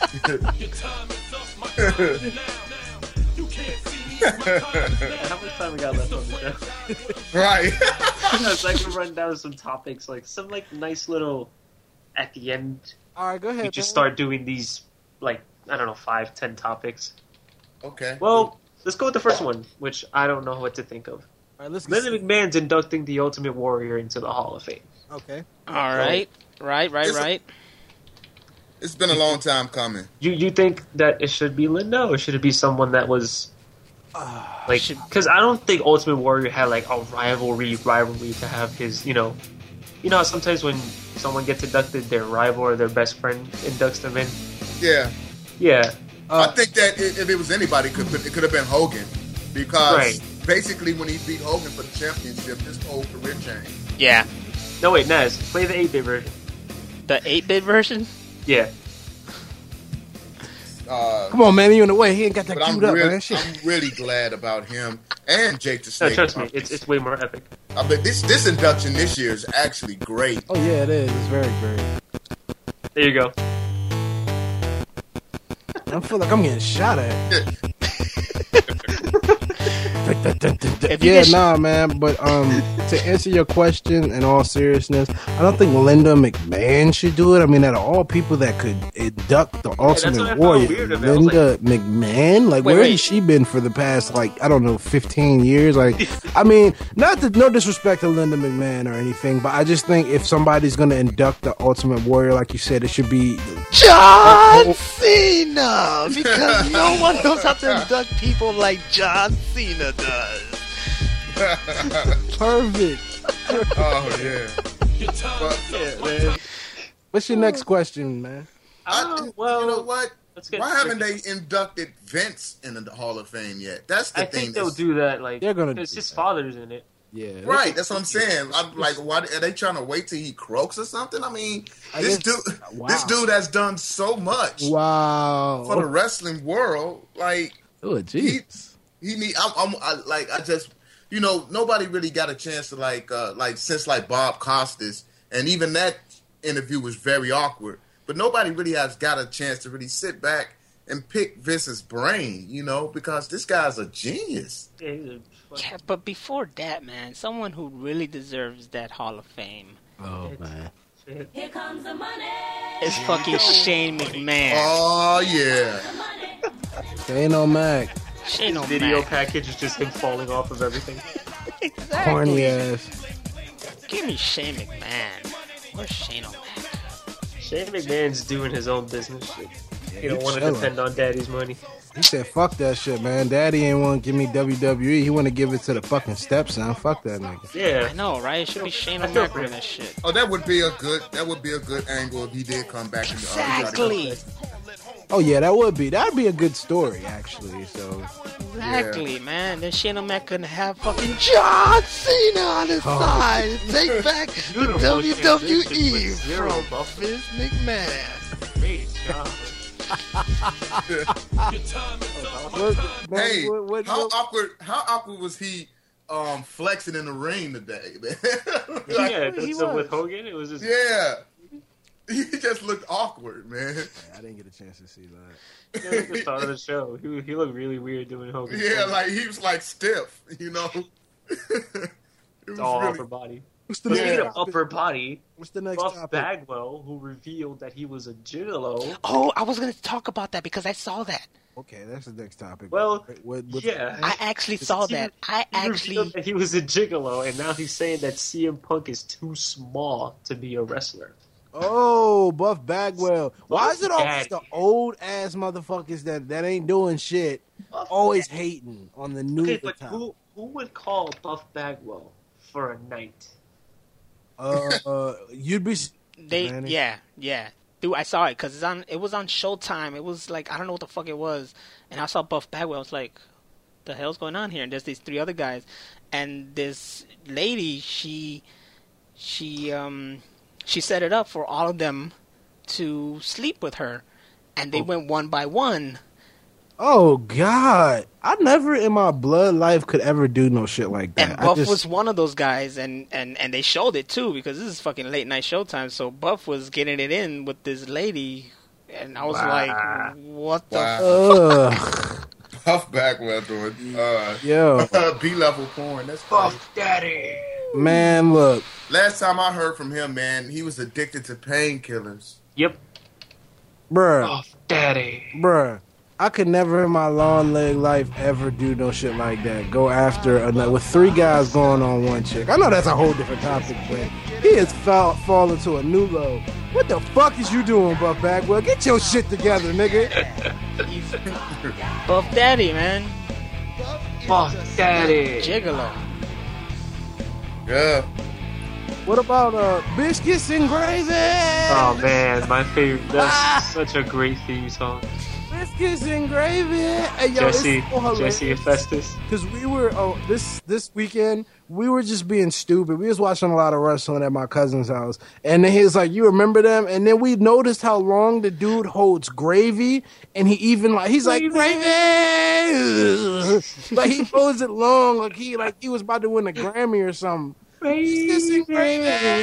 How much time we got left on the show? Right. So I can run down some topics, like some like nice little at the end. All right, go ahead. We just start doing these like, I don't know, 5-10 topics. Okay. Well, let's go with the first one, which I don't know what to think of. All right, let's Linda McMahon's inducting the Ultimate Warrior into the Hall of Fame. Okay. All right. Right. It's been a long time coming. You think that it should be Linda, or should it be someone that was like? Because I don't think Ultimate Warrior had like a rivalry to have his. You know how sometimes when someone gets inducted, their rival or their best friend inducts them in. Yeah. Yeah. I think that if it was anybody, it could have been Hogan, because Right. basically when he beat Hogan for the championship, his whole career changed. Yeah. No, wait, Naz, play the 8-bit version. The 8-bit version? Yeah. Come on, man, you in the way. He ain't got that But queued up, man. Shit. I'm really glad about him and Jake the No, Snake. trust me, it's way more epic. I bet this induction this year is actually great. Oh yeah, it is. It's very great. There you go. I feel like I'm getting shot at. Man. But to answer your question, in all seriousness, I don't think Linda McMahon should do it. I mean, out of all people that could induct the Ultimate Warrior, Linda McMahon, like, where has she been for the past, like, I don't know, 15 years? Like, I mean, no disrespect to Linda McMahon or anything, but I just think if somebody's gonna induct the Ultimate Warrior, like you said, it should be John Cena, because no one knows how to induct people like John Cena does. Perfect. Oh yeah. Man. What's your next question, man? Well, you know what? Let's get Why haven't they inducted Vince into the Hall of Fame yet? That's the I thing. think they'll do that. Like, They're gonna because do his that. father's in it. Yeah. Right, that's what I'm saying. I'm like, why are they trying to wait till he croaks or something? I mean, this dude has done so much Wow. for the wrestling world. Like, Oh, jeez. he need. I just, nobody really got a chance to like since like Bob Costas, and even that interview was very awkward. But nobody really has got a chance to really sit back and pick Vince's brain, because this guy's a genius. Yeah, he's a Yeah, but before that, man, someone who really deserves that Hall of Fame Oh, man. Here comes the money. is fucking Shane McMahon. Oh yeah. Ain't no Mac. Shane video O'Mac. package is just him falling off of everything. Corny ass. Give me Shane McMahon. Where's Shane O'Mac? Shane McMahon's doing his own business. He don't he's want to chilling. depend on daddy's money. He said, fuck that shit, man. Daddy ain't want to give me WWE. He want to give it to the fucking stepson. Fuck that nigga. Yeah. I know, right? It should be Shane I feel O'Mac for doing him. that shit. Oh, that would be a good angle if he did come back. Exactly. Oh, yeah, that'd be a good story, actually. So, Exactly, man. Then Shane O'Mac couldn't have fucking John Cena on his side. Take back the WWE Zero from buff. Vince McMahon. Great job. Hey, what- how awkward was he flexing in the ring today, man? Yeah, he so was. with Hogan, it was just Yeah. He just looked awkward, man. I didn't get a chance to see that. at the start of the show. He looked really weird doing Hogan. Yeah, like he was like stiff, It was It's all really- upper body. What's the Speaking next of upper body, What's the next Buff topic? Bagwell, who revealed that he was a gigolo. Oh, I was going to talk about that because I saw that. Okay, that's the next topic. Well, what's yeah. I actually saw that. I He actually... revealed that he was a gigolo, and now he's saying that CM Punk is too small to be a wrestler. Oh, Buff Bagwell. Why is it always Daddy. the old ass motherfuckers that ain't doing shit always hating on the new Okay, but talent? who would call Buff Bagwell for a night? You'd be Manny? Yeah. Dude, I saw it because it was on Showtime. It was like, I don't know what the fuck it was. And I saw Buff Bagwell. I was like, the hell's going on here? And there's these three other guys. And this lady, she set it up for all of them to sleep with her. And they went one by one. Oh God! I never in my blood life could ever do no shit like that. And Buff was one of those guys, and they showed it too, because this is fucking late night Showtime. So Buff was getting it in with this lady, and I was like, "What the fuck?" Buff Bagwell doing Yo, B-level porn. That's Buff Daddy. man, look, Last time I heard from him, man, he was addicted to painkillers. Yep. bruh. Daddy. Bruh, I could never in my long leg life ever do no shit like that. Go after another with 3 guys going on one chick. I know that's a whole different topic, but he has fallen to a new low. What the fuck is you doing, Buff Bagwell? Get your shit together, nigga. Buff Daddy, man. Buff Daddy. Gigolo. Yeah. What about biscuits and gravy? Oh man, my favorite. That's such a great theme song. Biscuits and gravy. Hey, yo, Jesse and Festus. Because we were this weekend, we were just being stupid. We was watching a lot of wrestling at my cousin's house, and then he was like, "You remember them?" And then we noticed how long the dude holds gravy, and he's like gravy, like he holds it long, like he was about to win a Grammy or something. Biscuits and gravy.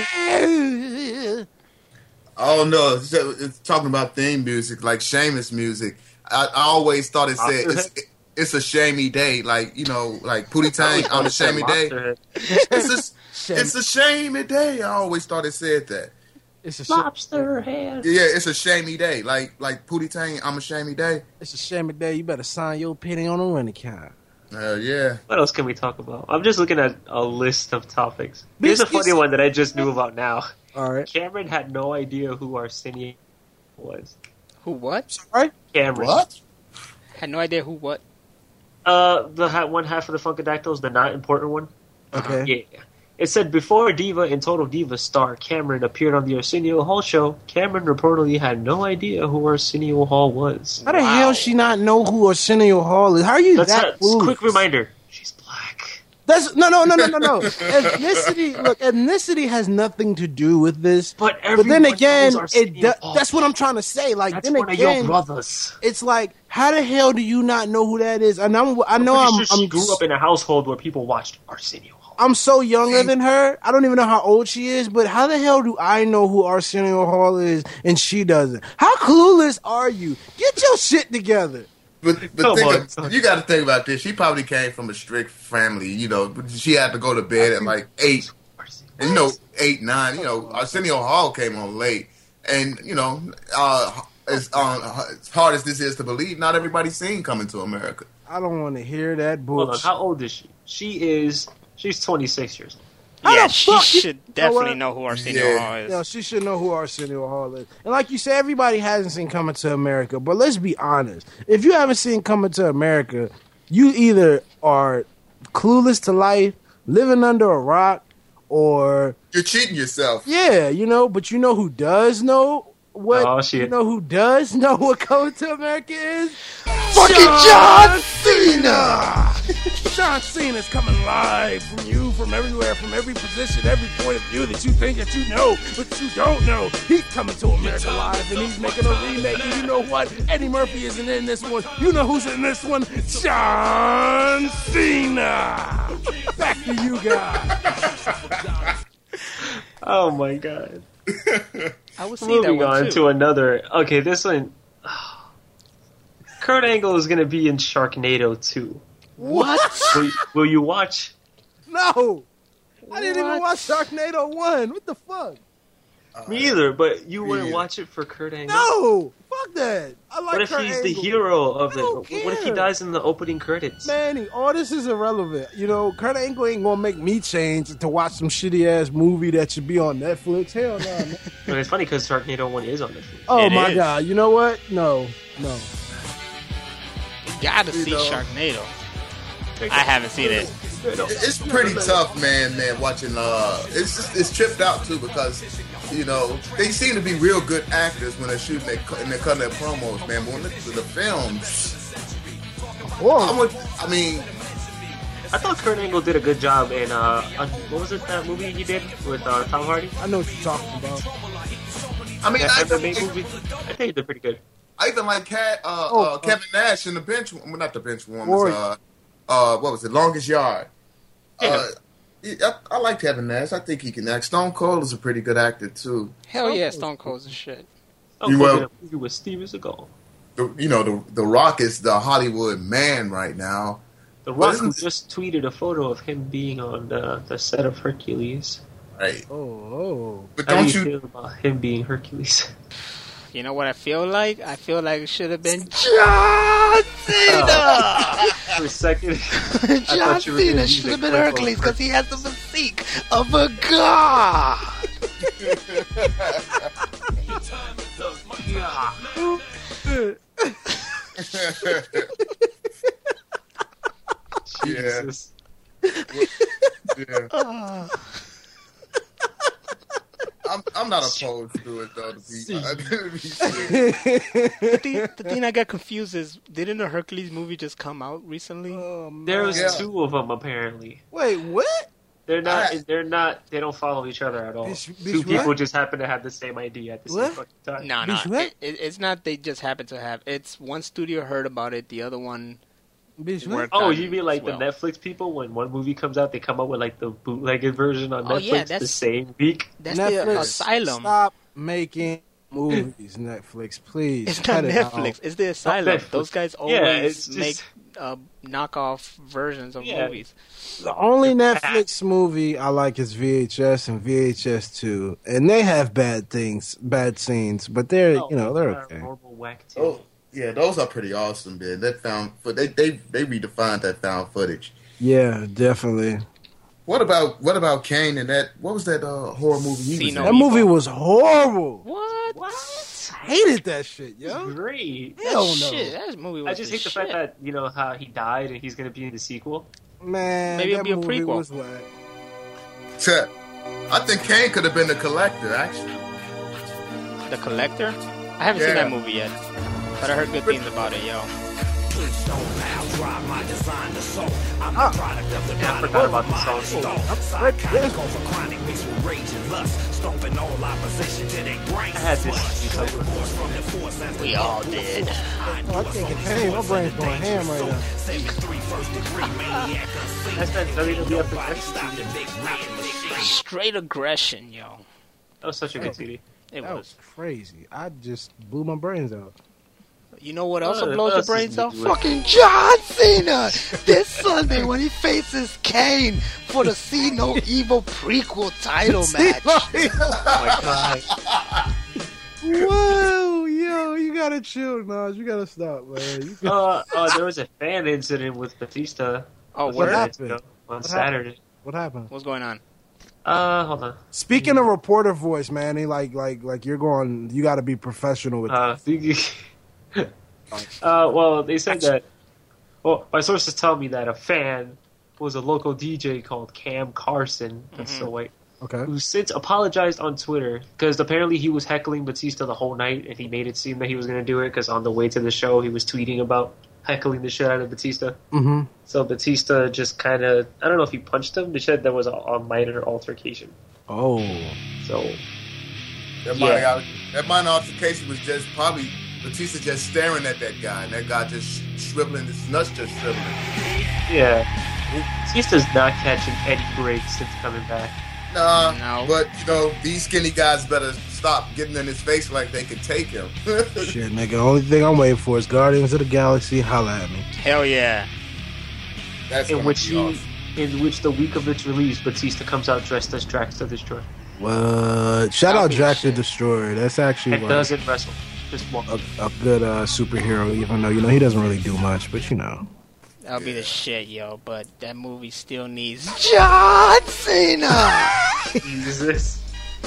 Oh no, it's talking about theme music, like Sheamus music. I always thought it said it's a shamey day, like, you know, like Pootie Tang on a shamey day. It's a shamey day. I always thought it said that. It's a lobster head. Yeah, it's a shamey day, like Pootie Tang. I'm a shamey day. It's a shamey day. You better sign your penny on the rent account. Yeah. What else can we talk about? I'm just looking at a list of topics. Here's a funny one that I just knew about now. All right. Cameron had no idea who Arsenio was. Who what? Sorry? Cameron. What? Had no idea who what. The one half of the Funkadactyls, the not important one. Okay. Yeah. It said before Diva and Total Diva star Cameron appeared on the Arsenio Hall show, Cameron reportedly had no idea who Arsenio Hall was. How the hell she not know who Arsenio Hall is? How are you that foolish? Quick reminder. She's black. That's no. Ethnicity has nothing to do with this. But then again, that's what I'm trying to say. Like, that's then one again, of your brothers. It's like, how the hell do you not know who that is? And she grew up in a household where people watched Arsenio Hall. I'm so younger than her. I don't even know how old she is. But how the hell do I know who Arsenio Hall is and she doesn't? How clueless are you? Get your shit together. But you got to think about this. She probably came from a strict family. You know, she had to go to bed at like 8. And, 8, 9. You know, Arsenio Hall came on late. And, as hard as this is to believe, not everybody's seen Coming to America. I don't want to hear that bullshit. Hold on, how old is she? She's 26 years old. Yeah, she should definitely know who Arsenio Hall is. Yeah, she should know who Arsenio Hall is. And like you said, everybody hasn't seen Coming to America. But let's be honest. If you haven't seen Coming to America, you either are clueless to life, living under a rock, or... You're cheating yourself. Yeah, but you know who does know what... Oh, shit. You know who does know what Coming to America is? Fucking John Cena! John Cena's coming live from everywhere, from every position, every point of view that you think that you know, but you don't know. He's coming to America live, and he's making a remake. And you know what? Eddie Murphy isn't in this one. You know who's in this one? John Cena! Back to you guys. Oh my god. I would see that Moving one on too. to another. Okay, this one. Kurt Angle is going to be in Sharknado 2. What? Will you watch? No! I didn't even watch Sharknado 1. What the fuck? Me either, but you wouldn't watch it for Kurt Angle? No! Fuck that! I like What if Kurt he's Angle. the hero of I don't it? What if he care. dies in the opening credits? Manny, all this is irrelevant. Kurt Angle ain't gonna make me change to watch some shitty ass movie that should be on Netflix. Hell no, man. But it's funny because Sharknado 1 is on Netflix. Oh my god, you know what? No. You gotta see Sharknado. I haven't seen it. It's pretty tough, man. Watching, it's tripped out too because, they seem to be real good actors when they're shooting and they're cutting their promos, man. But when it's the films, I thought Kurt Angle did a good job in what was it, that movie he did with Tom Hardy? I know what you're talking about. That MMA movie. I think he did pretty good. I even like Kevin Nash in the bench. Well, not the bench warmers. What was it? Longest Yard. I like Kevin Nash. I think he can act. Stone Cold is a pretty good actor too. Hell yeah, Stone Cold's a shit. Stone Cold did a movie with Steven Seagal. The Rock is the Hollywood man right now. The Rock just tweeted a photo of him being on the set of Hercules. Right. Oh. But How don't do you you feel about him being Hercules? You know what I feel like? I feel like it should have been John Cena! For a second, John Cena should have been Hercules because he has the physique of a god! Jesus. Yeah. I'm not opposed to it though. The thing I got confused is, didn't the Hercules movie just come out recently? There was two of them apparently. Wait, what? They don't follow each other at all. Two people just happen to have the same idea at the same fucking time. No. It's not they just happen to have. It's one studio heard about it, the other one worked Oh, on you mean like the Netflix people? When one movie comes out, they come up with like the bootlegged version on Netflix the same week? That's Netflix, the Asylum. Stop making movies, Netflix, please. It's not Netflix. It's the Asylum. Those guys always make knockoff versions of movies. The only Netflix movie I like is VHS and VHS 2, and they have bad scenes, but they're they're okay. Oh, yeah, those are pretty awesome, man. That they redefined that found footage. Yeah, definitely. What about Kane and that? What was that horror movie? He was in? That movie was horrible. What? I hated that shit, yo. It's great. Hell no. Shit, that movie was I just hate the fact that how he died and he's gonna be in the sequel. Man, maybe it'll be a movie prequel. Was whack. I think Kane could have been the Collector, actually. The Collector? I haven't seen that movie yet, but I heard good things about it, yo. I forgot about the song. I had this. We all did. I think it's ham. My brain's going ham right now. That's that WWF Straight aggression, yo. That was such a good CD. It was crazy. I just blew my brains out. You know what else blows your brains out? Fucking John Cena! This Sunday when he faces Kane for the See No Evil prequel title match. Oh my god. Whoa, yo, you gotta chill, Nas. You gotta stop, man. There was a fan incident with Batista. What happened? On Saturday. What happened? What's going on? Hold on. Speaking of reporter voice, man, he like you're going. You got to be professional with this. Well, they said that. Well, my sources tell me that a fan was a local DJ called Cam Carson. That's so white. Okay. Who since apologized on Twitter because apparently he was heckling Batista the whole night, and he made it seem that he was going to do it because on the way to the show he was tweeting about heckling the shit out of Batista. Mm-hmm. So Batista just kind of, I don't know if he punched him. They said there was a minor altercation. Oh. So. That minor altercation was just probably Batista just staring at that guy, and that guy just shriveling, his nuts just shriveling. Yeah. Batista's not catching any breaks since coming back. No. But, these skinny guys better stop getting in his face like they can take him. Shit, nigga, the only thing I'm waiting for is Guardians of the Galaxy. Holla at me. Hell yeah. That's in which the week of its release, Batista comes out dressed as Drax the Destroyer. What? Shout out Drax the Destroyer. That's actually and doesn't wrestle. Just walk. A good superhero, even though he doesn't really do much, but That'll be the shit, yo. But that movie still needs John Cena. Jesus.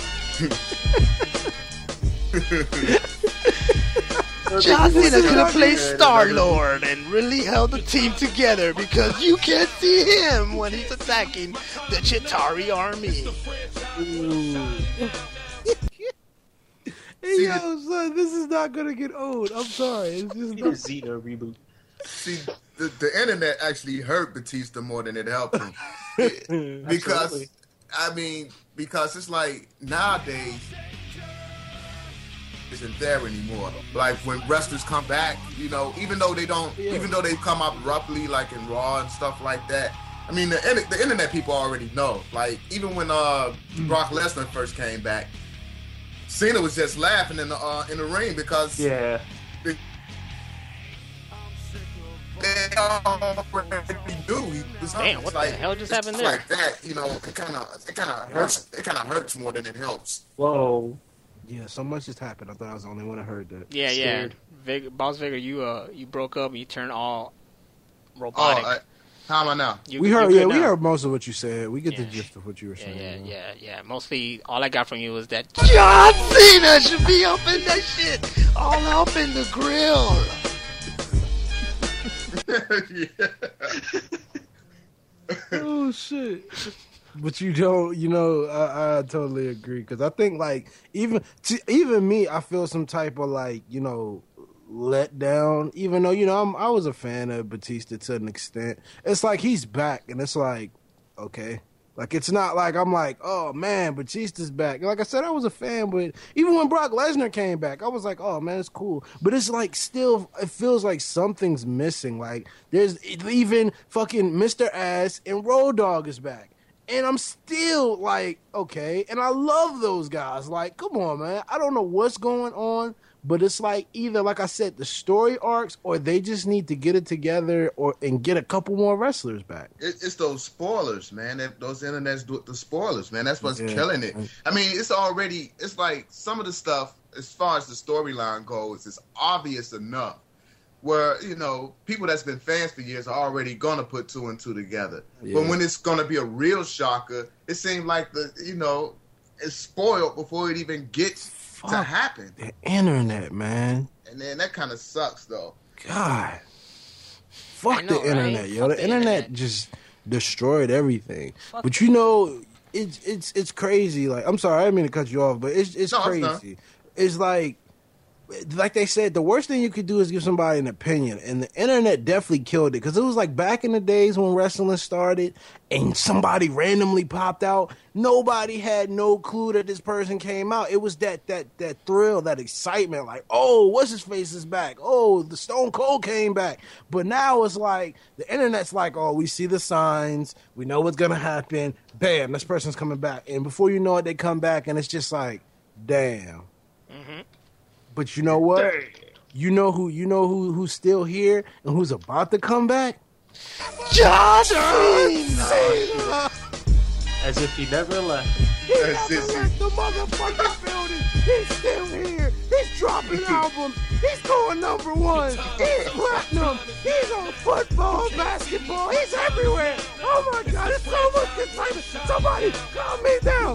John Cena could have played Star-Lord and really held the team together because you can't see him when he's attacking the Chitauri army. Hey, yo, son, this is not gonna get old. I'm sorry. It's just a Xena reboot. See, the internet actually hurt Batista more than it helped him. because it's like nowadays isn't there anymore. Like when wrestlers come back, even though they come out abruptly, like in Raw and stuff like that. I mean, the internet people already know. Like even when Brock Lesnar first came back, Cena was just laughing in the ring because they already knew he was. Damn, what the hell just happened there? Like that, it kind of hurts. It kind of hurts more than it helps. Whoa. Yeah, so much has happened. I thought I was the only one that heard that. Yeah, Scared. yeah. Boss Vigor, you broke up. You turned all robotic. How am I now? We heard most of what you said. We get the gist of what you were saying. Yeah. Mostly, all I got from you was that John Cena should be up in that shit, all up in the grill. Oh shit! But you don't, I totally agree because I think like even me, I feel some type of like let down. Even though I was a fan of Batista to an extent. It's like he's back, and it's like okay, like it's not like I'm like oh man, Batista's back. Like I said, I was a fan, but even when Brock Lesnar came back, I was like oh man, it's cool. But it's like still, it feels like something's missing. Like there's even fucking Mr. Ass and Road Dogg is back. And I'm still like, okay. And I love those guys. Like, come on, man. I don't know what's going on, but it's like either, like I said, the story arcs, or they just need to get it together and get a couple more wrestlers back. It's those spoilers, man. Those internets do the spoilers, man. That's what's killing it. I mean, it's like some of the stuff, as far as the storyline goes, is obvious enough. Where, people that's been fans for years are already going to put two and two together. Yeah. But when it's going to be a real shocker, it seems like it's spoiled before it even gets to happen. The internet, man. And then that kind of sucks, though. God. Fuck the internet, yo. The internet just destroyed everything. But it's crazy. Like, I'm sorry, I didn't mean to cut you off, but it's crazy. It's like they said, the worst thing you could do is give somebody an opinion, and the internet definitely killed it, because it was like back in the days when wrestling started and somebody randomly popped out. Nobody had no clue that this person came out. It was that thrill, that excitement, like, oh, what's his face is back, oh, the Stone Cold came back. But now it's like the internet's like, oh, we see the signs, we know what's gonna happen, bam, this person's coming back, and before you know it, they come back, and it's just like, damn. But you know what? Dang. You know who's still here and who's about to come back? John Cena! As if he never left. He never left the motherfucking building. He's still here. He's dropping albums. He's going #1. He's platinum. He's on football, basketball. He's everywhere. Oh my God, it's so much excitement. Somebody calm me down.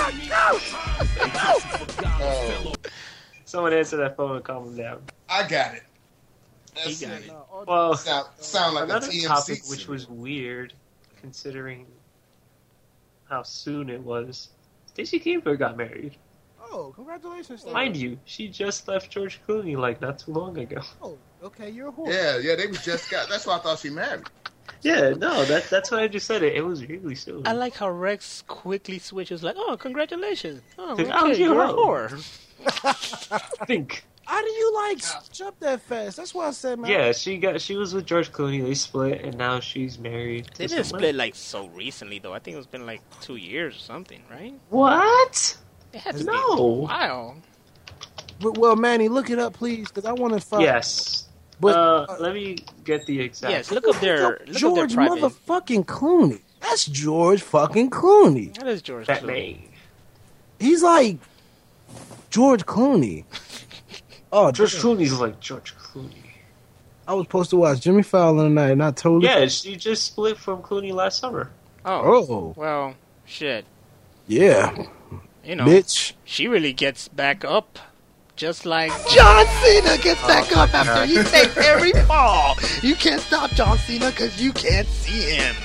Go. Someone answer that phone and calm him down. I got it. He got it. Well, sound like another a TMC topic which was weird, considering how soon it was. Stacey Keebler got married. Oh, congratulations! Mind you, she just left George Clooney like not too long ago. Oh, okay, you're a whore. Yeah, they was just got. That's why I thought she married. Yeah, no, that's why I just said it. It was really soon. I like how Rex quickly switches, like, oh, congratulations. Oh, okay, you're a whore. Think. How do you jump that fast? That's why I said, man. Yeah, she was with George Clooney. They split, and now she's married. They didn't split like so recently, though. I think it's been like 2 years or something, right? What? It had to be a while. But, well, Manny, look it up, please, because I want to find. Yes. But let me get the exact. Yes, look up their George motherfucking Clooney. That's George fucking Clooney. That is George that Clooney. Name. He's like George Clooney. Oh, George Clooney's like George Clooney. I was supposed to watch Jimmy Fallon tonight, and I totally. Yeah, she just split from Clooney last summer. Oh. Well, shit. Yeah. Bitch. She really gets back up. Just like John Cena gets back up after he takes every fall. You can't stop John Cena because you can't see him.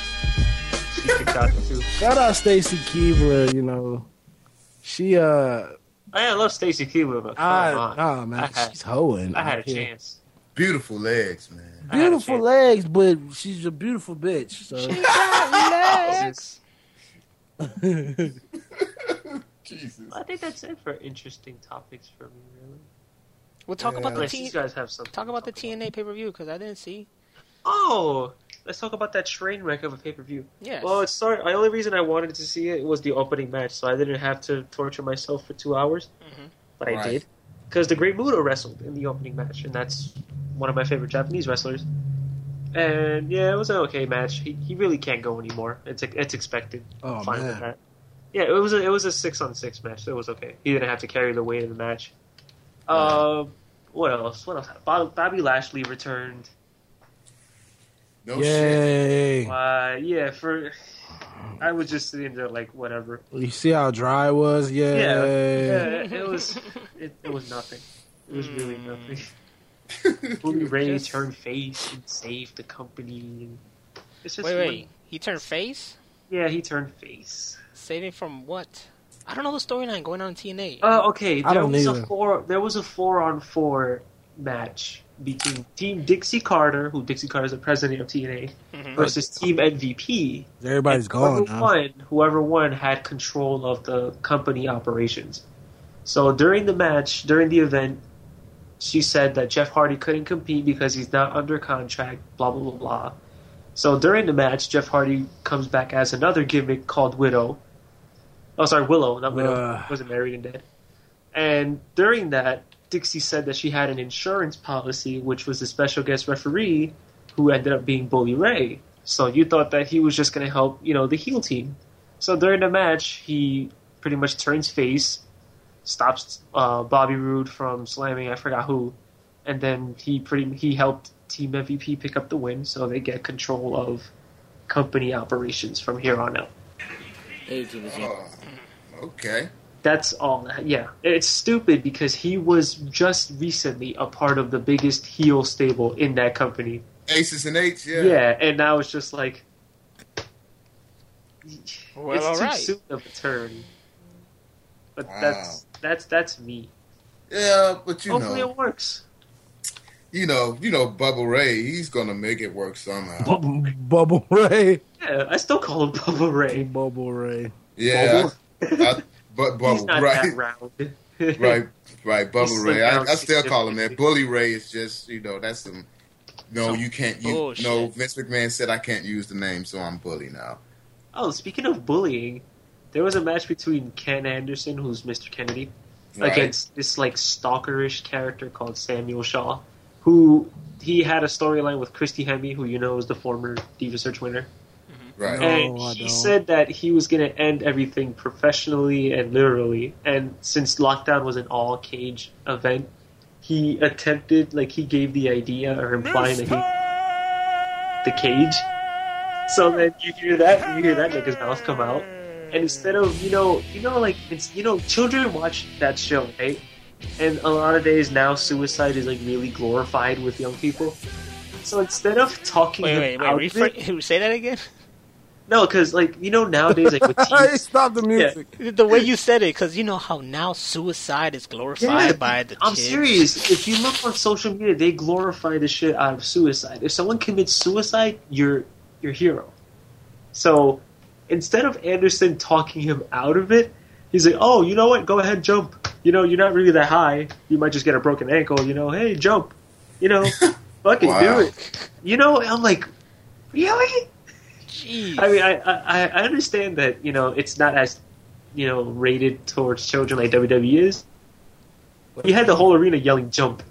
Shout out Stacey Keebler, She, I love Stacey Keebler, but come on. Man, she's hoeing. I had a chance. Beautiful legs, man. Beautiful legs, but she's a beautiful bitch. So. She got legs. Jesus. I think that's it for interesting topics for me, really. We'll talk about the you guys have something. Talk about the TNA pay-per-view, because I didn't see. Oh! Let's talk about that train wreck of a pay-per-view. Yes. Well, the only reason I wanted to see it was the opening match, so I didn't have to torture myself for 2 hours. Mm-hmm. But I did. Because the Great Muta wrestled in the opening match, and that's one of my favorite Japanese wrestlers. And, yeah, it was an okay match. He really can't go anymore. It's expected. Oh, Fine man. with that. Yeah, it was a 6-on-6 match. So it was okay. He didn't have to carry the weight of the match. What else? Bobby Lashley returned. No Yay. shit. Yeah, I was just sitting there like, whatever. You see how dry it was? Yeah, Yay. it was nothing. It was really nothing. Bully Ray turned face and saved the company. It's just Wait, he turned face? Yeah, he turned face. Saving from what? I don't know the storyline going on in TNA. Okay, there was a 4-on-4 match between Team Dixie Carter, who Dixie Carter is the president of TNA, versus Team MVP. Everybody's gone now. Whoever won had control of the company operations. So during the event, she said that Jeff Hardy couldn't compete because he's not under contract, blah, blah, blah, blah. So during the match, Jeff Hardy comes back as another gimmick called Widow. Oh, sorry, Willow, not Widow. Wasn't married and dead. And during that, Dixie said that she had an insurance policy, which was the special guest referee, who ended up being Bully Ray. So you thought that he was just going to help, the heel team. So during the match, he pretty much turns face, stops Bobby Roode from slamming I forgot who, and then he helped Team MVP pick up the win, so they get control of company operations from here on out. Okay. That's all. Yeah, it's stupid because he was just recently a part of the biggest heel stable in that company. Aces and Eights, yeah. Yeah, and now it's just like, well, it's all too right. soon of a turn. But Wow. that's me. Yeah, but hopefully it works. Bubble Ray, he's gonna make it work somehow. Bubble Ray. Yeah, I still call him Bubble Ray. Bubble Ray. Yeah, but Bubble He's not Ray. that round. right, Bubble He's Ray. slim down I still call him that. 6'3". Bully Ray is just, that's some. No, you can't. bullshit. No, Vince McMahon said I can't use the name, so I'm Bully now. Oh, speaking of bullying, there was a match between Ken Anderson, who's Mr. Kennedy, Right. against this stalkerish character called Samuel Shaw, who he had a storyline with Christy Hemme, who is the former Diva Search winner. Right. And he said that he was going to end everything professionally and literally. And since Lockdown was an all-cage event, he attempted, he gave the idea or implying that the cage. So then you hear that nigga's mouth come out. And instead of, children watch that show, right? And a lot of days now, suicide is, really glorified with young people. So instead of talking Wait, say that again? No, because, nowadays, with teens... Stop the music. Yeah. The way you said it, because you know how now suicide is glorified by the I'm kids. serious. If you look on social media, they glorify the shit out of suicide. If someone commits suicide, you're your hero. So, instead of Anderson talking him out of it, he's like, oh, you know what? Go ahead, jump. You're not really that high. You might just get a broken ankle, hey, jump. Fucking do it. I'm like, really? Jeez. I mean, I understand that, it's not as, rated towards children like WWE is. He had the whole arena yelling jump.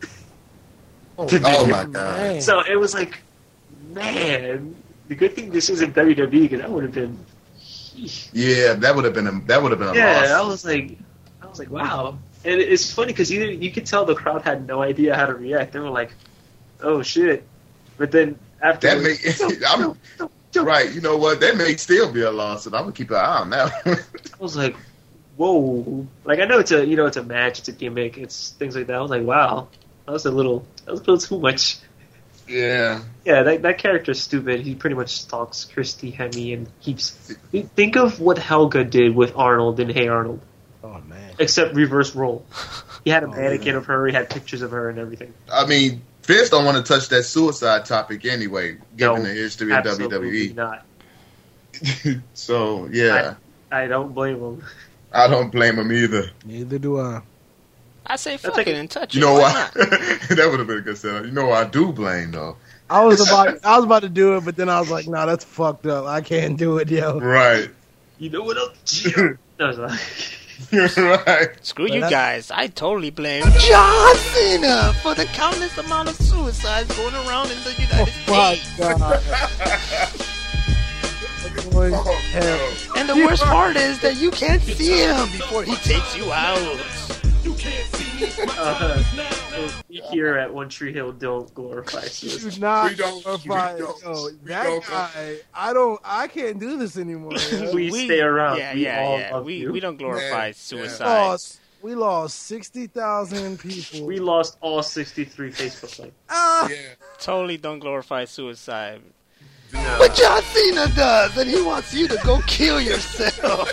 Oh my God. So it was like, man, the good thing this isn't WWE because that would have been... Yeah, that would have been a loss. Yeah, I was like, wow. And it's funny because you could tell the crowd had no idea how to react. They were like, oh shit. But then after... Right, you know what? That may still be a loss, and I'm gonna keep an eye on that. I was like, whoa! I know it's a match, it's a gimmick, it's things like that. I was like, wow, that was a little too much. Yeah. Yeah, that character's stupid. He pretty much stalks Christy Hemme and keeps. Think of what Helga did with Arnold in Hey Arnold. Oh man! Except reverse role. He had a mannequin of her. He had pictures of her and everything. I mean, Vince don't want to touch that suicide topic anyway, given the history of WWE. Not. So yeah, I don't blame him. I don't blame him either. Neither do I. I say fuck it and touch you it. know Why what? That would have been a good setup. You know what I do blame though. I was about to do it, but then I was like, nah, that's fucked up. I can't do it, yo. Right. You know what else? No, right. Screw you guys. I totally blame John Cena for the countless amount of suicides going around in the United States. God. going to hell. And the worst part is that you can't see him before he takes you out. Here at One Tree Hill, don't glorify suicide. Do not We don't. glorify. We don't. Yo, We that don't. guy. I can't do this anymore. yo. We stay around. Yeah, We all love We you. don't glorify Yeah. suicide. We lost 60,000 people. We lost all 63 Facebook likes. Yeah. Totally don't glorify suicide. But John Cena does, and he wants you to go kill yourself.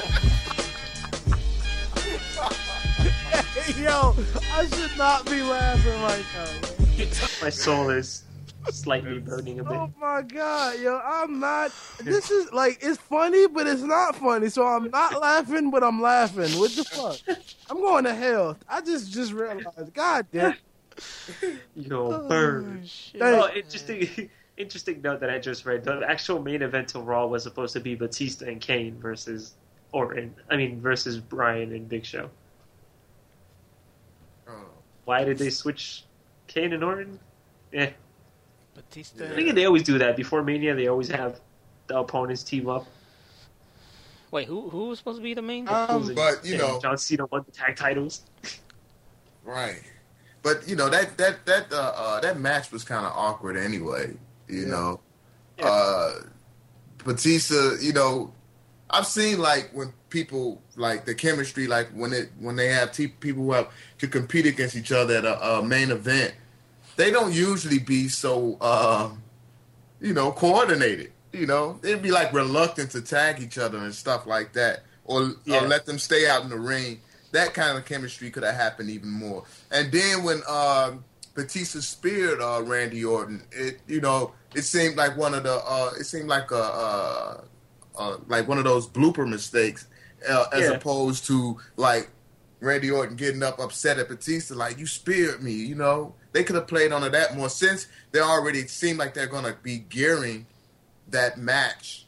Yo, I should not be laughing right now. Man. My soul is slightly burning a bit. Oh my god, yo, I'm not. This is like, it's funny, but it's not funny. So I'm not laughing, but I'm laughing. What the fuck? I'm going to hell. I just realized. God damn. Yo, burn. Oh, interesting note that I just read. The actual main event to Raw was supposed to be Batista and Kane versus Orton. Versus Bryan and Big Show. Why did they switch Kane and Orton? Batista. I think they always do that. Before Mania, they always have the opponents team up. Wait, who was supposed to be the main? But you know, John Cena won the tag titles. right? But you know that match was kind of awkward anyway. You know, Batista. You know, I've seen like when people like the chemistry, like when they have people who have to compete against each other at a main event, they don't usually be so coordinated. You know, they'd be like reluctant to tag each other and stuff like that, or let them stay out in the ring. That kind of chemistry could have happened even more. And then when Batista speared Randy Orton, it seemed like one of the like one of those blooper mistakes, as opposed to like Randy Orton getting upset at Batista, like, you speared me. You know, they could have played on that more, since they already seem like they're gonna be gearing that match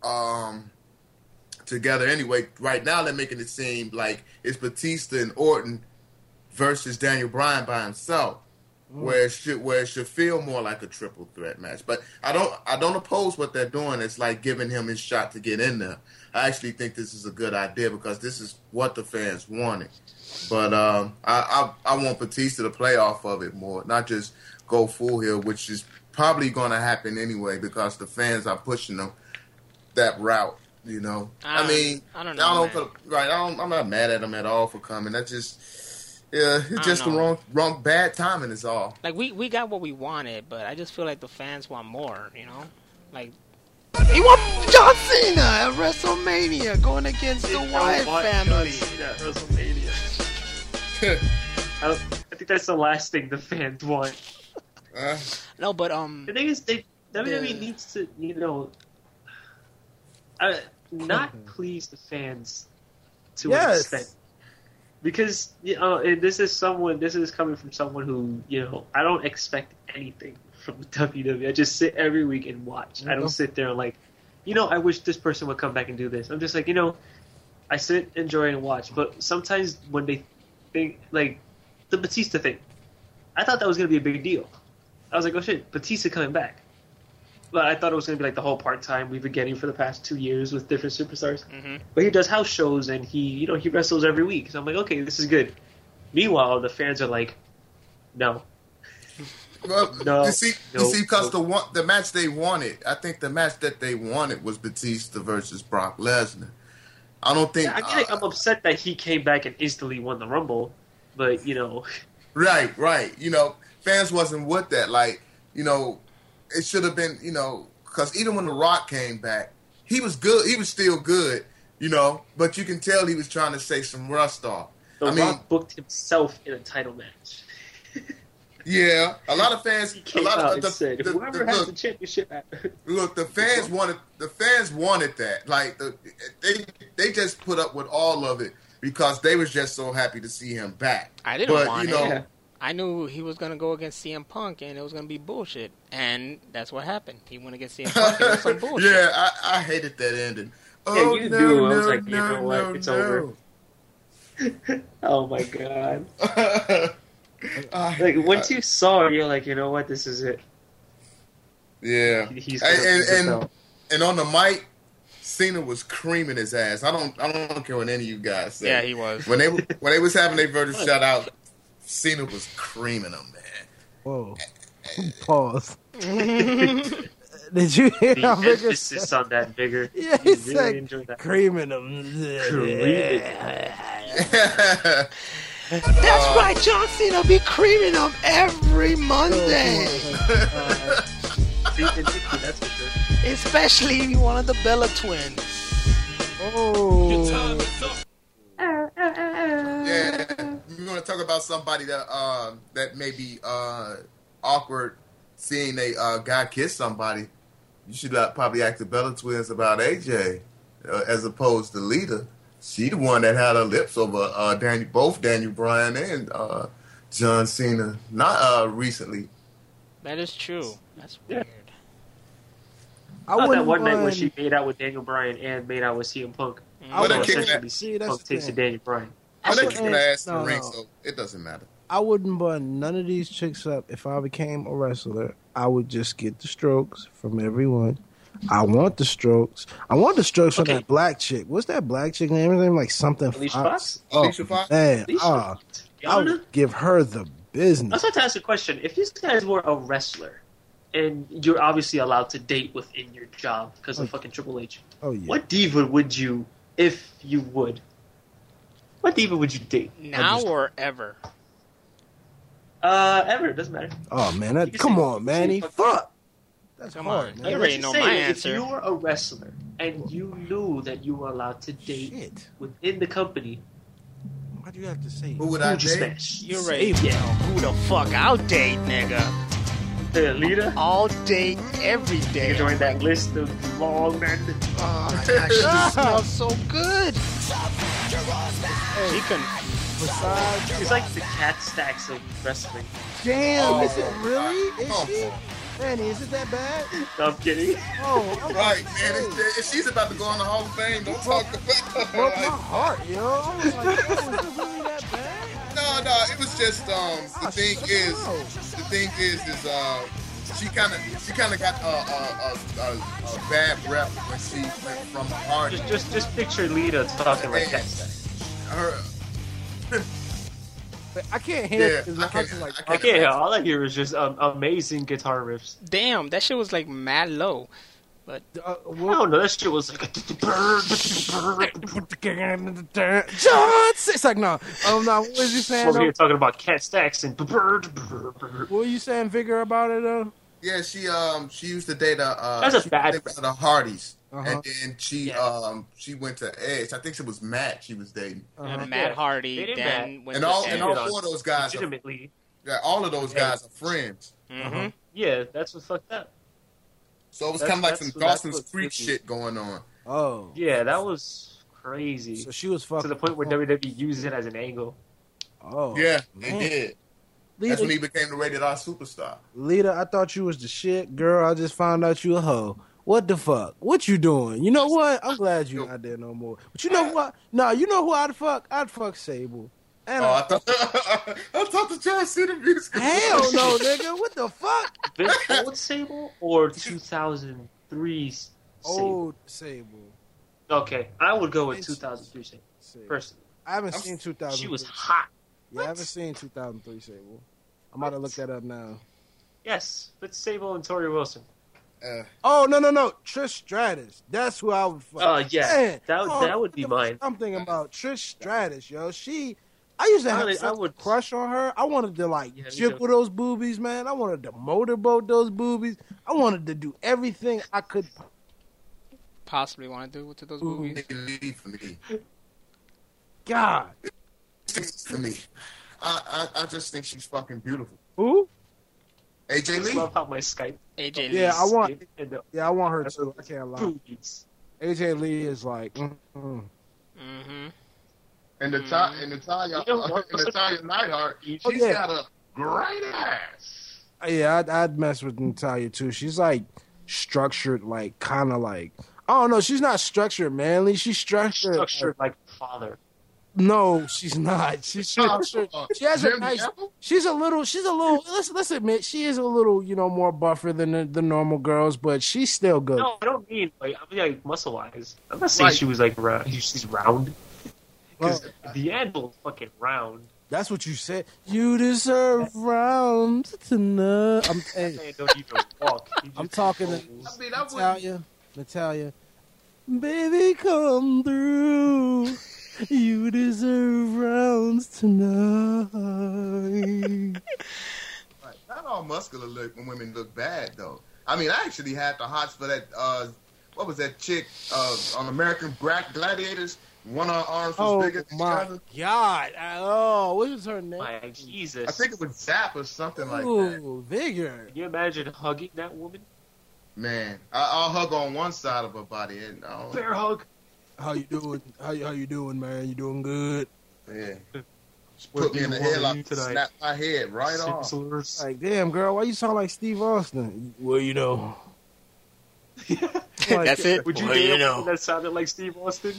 together anyway. Right now they're making it seem like it's Batista and Orton versus Daniel Bryan by himself, where it should feel more like a triple threat match. But I don't oppose what they're doing. It's like giving him his shot to get in there. I actually think this is a good idea because this is what the fans wanted. But I want Batista to play off of it more, not just go full heel, which is probably going to happen anyway because the fans are pushing them that route. You know, I don't know. I'm not mad at them at all for coming. That's just, it's just the wrong bad timing is all. Like we got what we wanted, but I just feel like the fans want more. You know, like he want John Cena at WrestleMania going against the Wyatt family. At WrestleMania. I think that's the last thing the fans want. No, but the thing is, WWE needs to, not please the fans to an extent, because this is coming from someone who I don't expect anything from WWE. I just sit every week and watch. I don't sit there and like, I wish this person would come back and do this. I'm just like, I sit, enjoy, and watch. But sometimes when they think like the Batista thing, I thought that was going to be a big deal. I was like, oh shit, Batista coming back. But I thought it was going to be like the whole part-time we've been getting for the past 2 years with different superstars. Mm-hmm. But he does house shows and he wrestles every week. So I'm like, okay, this is good. Meanwhile, the fans are like, no. Well, you see, because the match they wanted, I think the match that they wanted was Batista versus Brock Lesnar. I don't think. Yeah, I'm upset that he came back and instantly won the Rumble, but Right. Fans wasn't with that. Like, it should have been, because even when The Rock came back, he was good. He was still good, but you can tell he was trying to shake some rust off. The Rock booked himself in a title match. Yeah, a lot of fans. Said, whoever has the championship. Look, the fans wanted that. Like they just put up with all of it because they was just so happy to see him back. I didn't want it. I knew he was going to go against CM Punk and it was going to be bullshit, and that's what happened. He went against CM Punk and it was some bullshit. Yeah, I hated that ending. Oh, yeah, you do. I was like, you know what? It's over. Oh my god. Like once you saw it, you're like, you know what, this is it. Yeah. He's and on the mic, Cena was creaming his ass. I don't care what any of you guys say. Yeah, he was. When they was having their verdict shut out, Cena was creaming them, man. Whoa. Pause. Did you hear The how Vigor emphasis said? on that, Vigor. Yeah, You he really said enjoyed that. creaming them. That's right, John Cena be creaming them every Monday. That's for sure. Especially one of the Bella twins. Oh. Yeah, we're gonna talk about somebody that may be awkward seeing a guy kiss somebody. You should probably ask the Bella Twins about AJ as opposed to Lita. She the one that had her lips over both Daniel Bryan and John Cena. Not recently. That is true. That's weird. I thought that one night when she made out with Daniel Bryan and made out with CM Punk. I would have essentially kicked CM Punk takes to Daniel Bryan. I would have kicked her ass in the No, ring, no. so it doesn't matter. I wouldn't bun none of these chicks up if I became a wrestler. I would just get the strokes from everyone. I want the strokes. I want the strokes from that black chick. What's that black chick name? Her name like something Alicia Fox. Fox? Oh, Alicia Fox? man. Alicia I would give her the I business. was about to ask a question. If these guys were a wrestler, and you're obviously allowed to date within your job because of fucking Triple H, Oh yeah. what diva would you, if you would, what diva would you date? Now or ever? Ever, it doesn't matter. Oh man, You that, can come say- on, Manny. Fuck. That's Come hard, on. man. You Let's already just know say my if answer. you were a wrestler and you knew that you were allowed to date Shit. within the company, Why do you have to say? Who would who I would you date? smash? You already know who the fuck I'll date, nigga. Lita? All day, every You day. join that list of long men. Oh, that actually smells so good. She can. Besides, She's like the cat stacks of wrestling. damn, Oh. is it really? Is Oh. she? Manny, is it that bad? No, I'm kidding. Oh, I'm Right, man. If she's about to go on the Hall of Fame, don't talk about her. broke my Like, heart, yo. I was like, yo, is it really that bad? no, it was just the thing is she kind of got a bad rep when she went from Hardy. Just picture Lita talking like that. Her, But I can't hear Yeah, it 'cause I my can't- heart's like, I can't hear. All I hear is just amazing guitar riffs. Damn, that shit was like mad low. I don't know. That shit was like. John, it's like no. No. What was you saying? Over here Though? talking about cat stacks and. What were you saying, Vigor, about it though? yeah, she used to date That's a she bad dated the Hardys, Uh-huh. and then she went to Edge. I think it was Matt she was dating, And Matt Yeah. Hardy, They did then Matt. went and to all Edge. and all four of those guys, Legitimately. all of those guys are friends. Mm-hmm. Yeah, that's what fucked up. So it was That's- kind of like some that's Dawson's what's Creek tricky. shit going on. Oh, Yeah, that was crazy. so she was fucking To the point where WWE used it as an angle. Oh, Yeah, they man. did. That's when Lita, he became the rated R superstar. Lita, I thought you was the shit, girl. I just found out you a hoe. What the fuck? What you doing? You know what? I'm glad you not there no more. But you know what? No, you know who I'd fuck? I'd fuck Sable. And I thought the John Cena music. hell no, nigga. What the fuck? Vince Old Sable or 2003 Sable? Old Sable. Okay, I would go with 2003 Sable. Personally, I haven't seen 2000. she was hot. Yeah, I haven't seen 2003 Sable. I'm about to look that up now. Yes, but Sable and Tori Wilson. Oh no! Trish Stratus. That's who I would fuck. Yeah, Man, that would be what the mine. fuck I'm thinking about Trish Stratus, yo. I used to have I such a would- crush on her. I wanted to like Yeah, me jiggle too. those boobies, man. I wanted to motorboat those boobies. I wanted to do everything I could. Possibly want to do to those movies. For me, God, for me, I just think she's fucking beautiful. who? AJ I Lee. love how my Skype. AJ Yeah, I want. and the Yeah, I want her too. I can't lie. boobies. AJ Lee is like. Mm-hmm. And Natalia Neidhart, she's Oh, yeah. got a great ass. Yeah, I'd mess with Natalia too. She's like structured, like kind of like. I don't know. She's not structured manly. She's structured. Structured like father. No, she's not. She has a nice. She's a little. Let's admit, she is a little, more buffer than the normal girls, but she's still good. No, I don't mean like muscle wise. I'm not saying she was like round. She's round. Because the Anvil's fucking round. That's what you said. You deserve round tonight. Don't even walk. I'm talking to Natalia. Baby, come through. You deserve rounds tonight. Not all muscular women look bad, though. I mean, I actually had the hots for that, what was that chick on American Gladiators? One of her arms was bigger than the other. God. Oh, what was her name? My Jesus. I think it was Zap or something like that. Ooh, Vigor. Can you imagine hugging that woman? Man, I'll hug on one side of her body. And, Bear hug. How you doing? How you doing, man? You doing good? Yeah. Just put me in the headlock and snap my head right off. Like, damn, girl, why you sound like Steve Austin? Well, That's it. Would you that sounded like Steve Austin?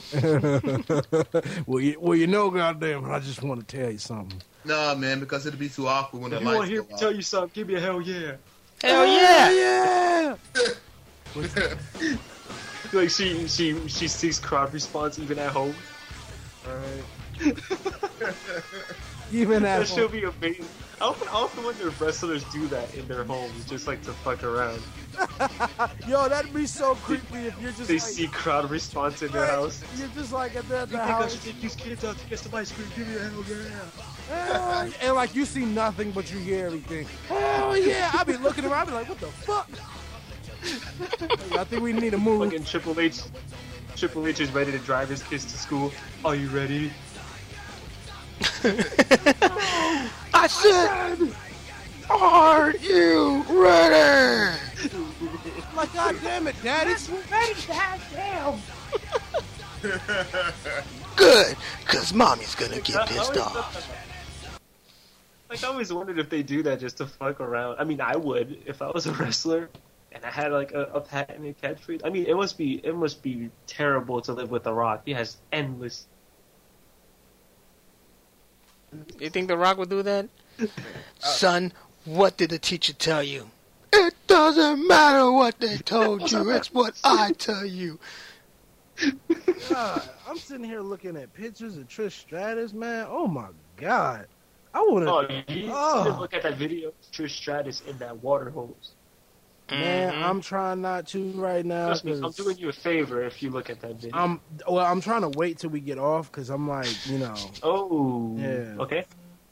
well, goddamn, I just want to tell you something. Nah, man, because it'd be too awkward when the lights go off. You want to tell you something? Give me a hell yeah. Hell yeah! Like she sees crowd response even at home. Alright. Even at that home. should be amazing. I often wonder if wrestlers do that in their homes, just like to fuck around. Yo, that'd be so creepy if you're just they see crowd response in their house. You're just like at the house. I should take these kids out to get some ice cream. Give me a hell yeah. And like you see nothing, but you hear everything. Hell yeah! I'd be looking around, I'd be like, what the fuck? I think we need to move. Fucking Triple H is ready to drive his kids to school. Are you ready? I said, are you ready? Like, God damn it, Daddy. Damn. Good, because Mommy's gonna get pissed off. Like, I always wondered if they do that just to fuck around. I mean, I would if I was a wrestler and I had like a patented catchphrase. I mean, it must be terrible to live with The Rock. He has endless. You think The Rock would do that? Son, what did the teacher tell you? It doesn't matter what they told you. It's what I tell you. God, I'm sitting here looking at pictures of Trish Stratus, man. Oh my God. I want to. You look at that video of Trish Stratus in that water hose. Man, I'm trying not to right now. Trust me, I'm doing you a favor if you look at that video. I'm trying to wait till we get off because I'm like, Oh. Yeah. Okay.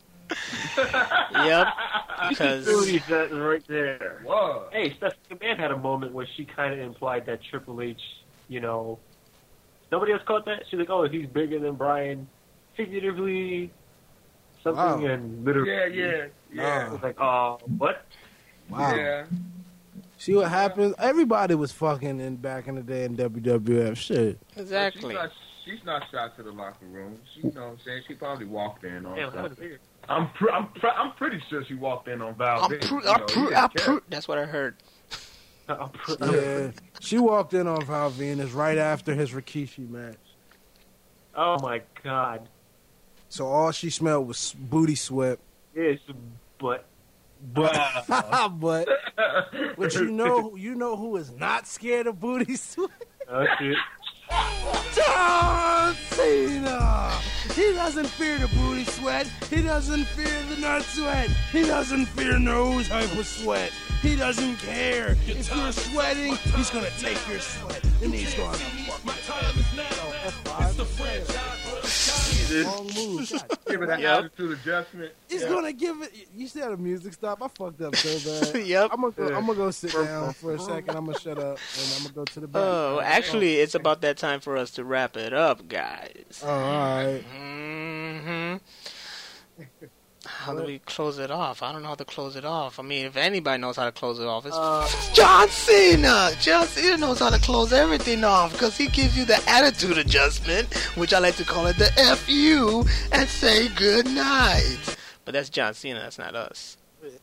Yep. Because that right there. Whoa. Hey, Stephanie McMahon had a moment where she kind of implied that Triple H, nobody else caught that. She's like, "Oh, he's bigger than Bryan, figuratively, something, and literally." Yeah. I was like, "Oh, what?" Wow. Yeah. See what happens? Everybody was fucking back in the day in WWF. Shit. exactly. She's not shot to the locker room. She, you know what I'm saying? She probably walked in on something. I'm pretty sure she walked in on Val. That's what I heard. Yeah, she walked in on Val Venus right after his Rikishi match. Oh my God! So all she smelled was booty sweat. Yes, but but you know who is not scared of booty sweat? Oh shit! John Cena! He doesn't fear the booty sweat. He doesn't fear the nut sweat. He doesn't fear nose hyper sweat. He doesn't care. If you're sweating, he's gonna take your sweat and he's gonna Wrong move. Give it an attitude adjustment. He's gonna give it. You see how the music stopped? I fucked up so bad. Yep. I'm gonna go sit down for a second. I'm gonna shut up and I'm gonna go to the back. Oh, actually, it's about that time for us to wrap it up, guys. All right. Mm-hmm. How do we close it off? I don't know how to close it off. I mean, if anybody knows how to close it off, it's John Cena. John Cena knows how to close everything off because he gives you the attitude adjustment, which I like to call it the F-U, and say good night. But that's John Cena. That's not us.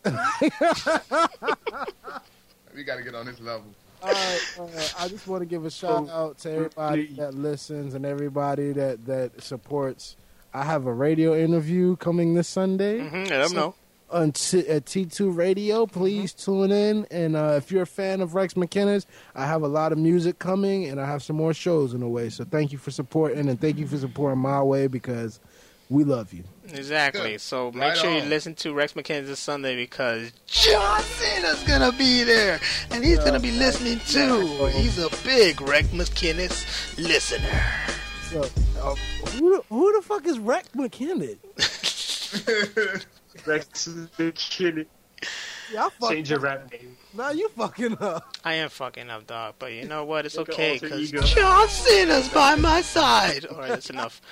We got to get on this level. All right. I just want to give a shout out to everybody that listens and everybody that supports I have a radio interview coming this Sunday. Let them know. At T2 Radio, please tune in. And if you're a fan of Rex McKinnis, I have a lot of music coming, and I have some more shows in the way. So thank you for supporting, and thank you for supporting My Way, because we love you. Exactly. So make Right sure you on. listen to Rex McKinnis this Sunday because John Cena's gonna be there, and he's gonna be listening too. He's a big Rex McKinnis listener. So, who the fuck is Rex McKinnis? Rex McKinnon. Yeah, Change your rap name. Nah, you fucking up. I am fucking up, dog. But you know what? It's Like an okay alter because ego. John Cena's by my side. All right, that's enough.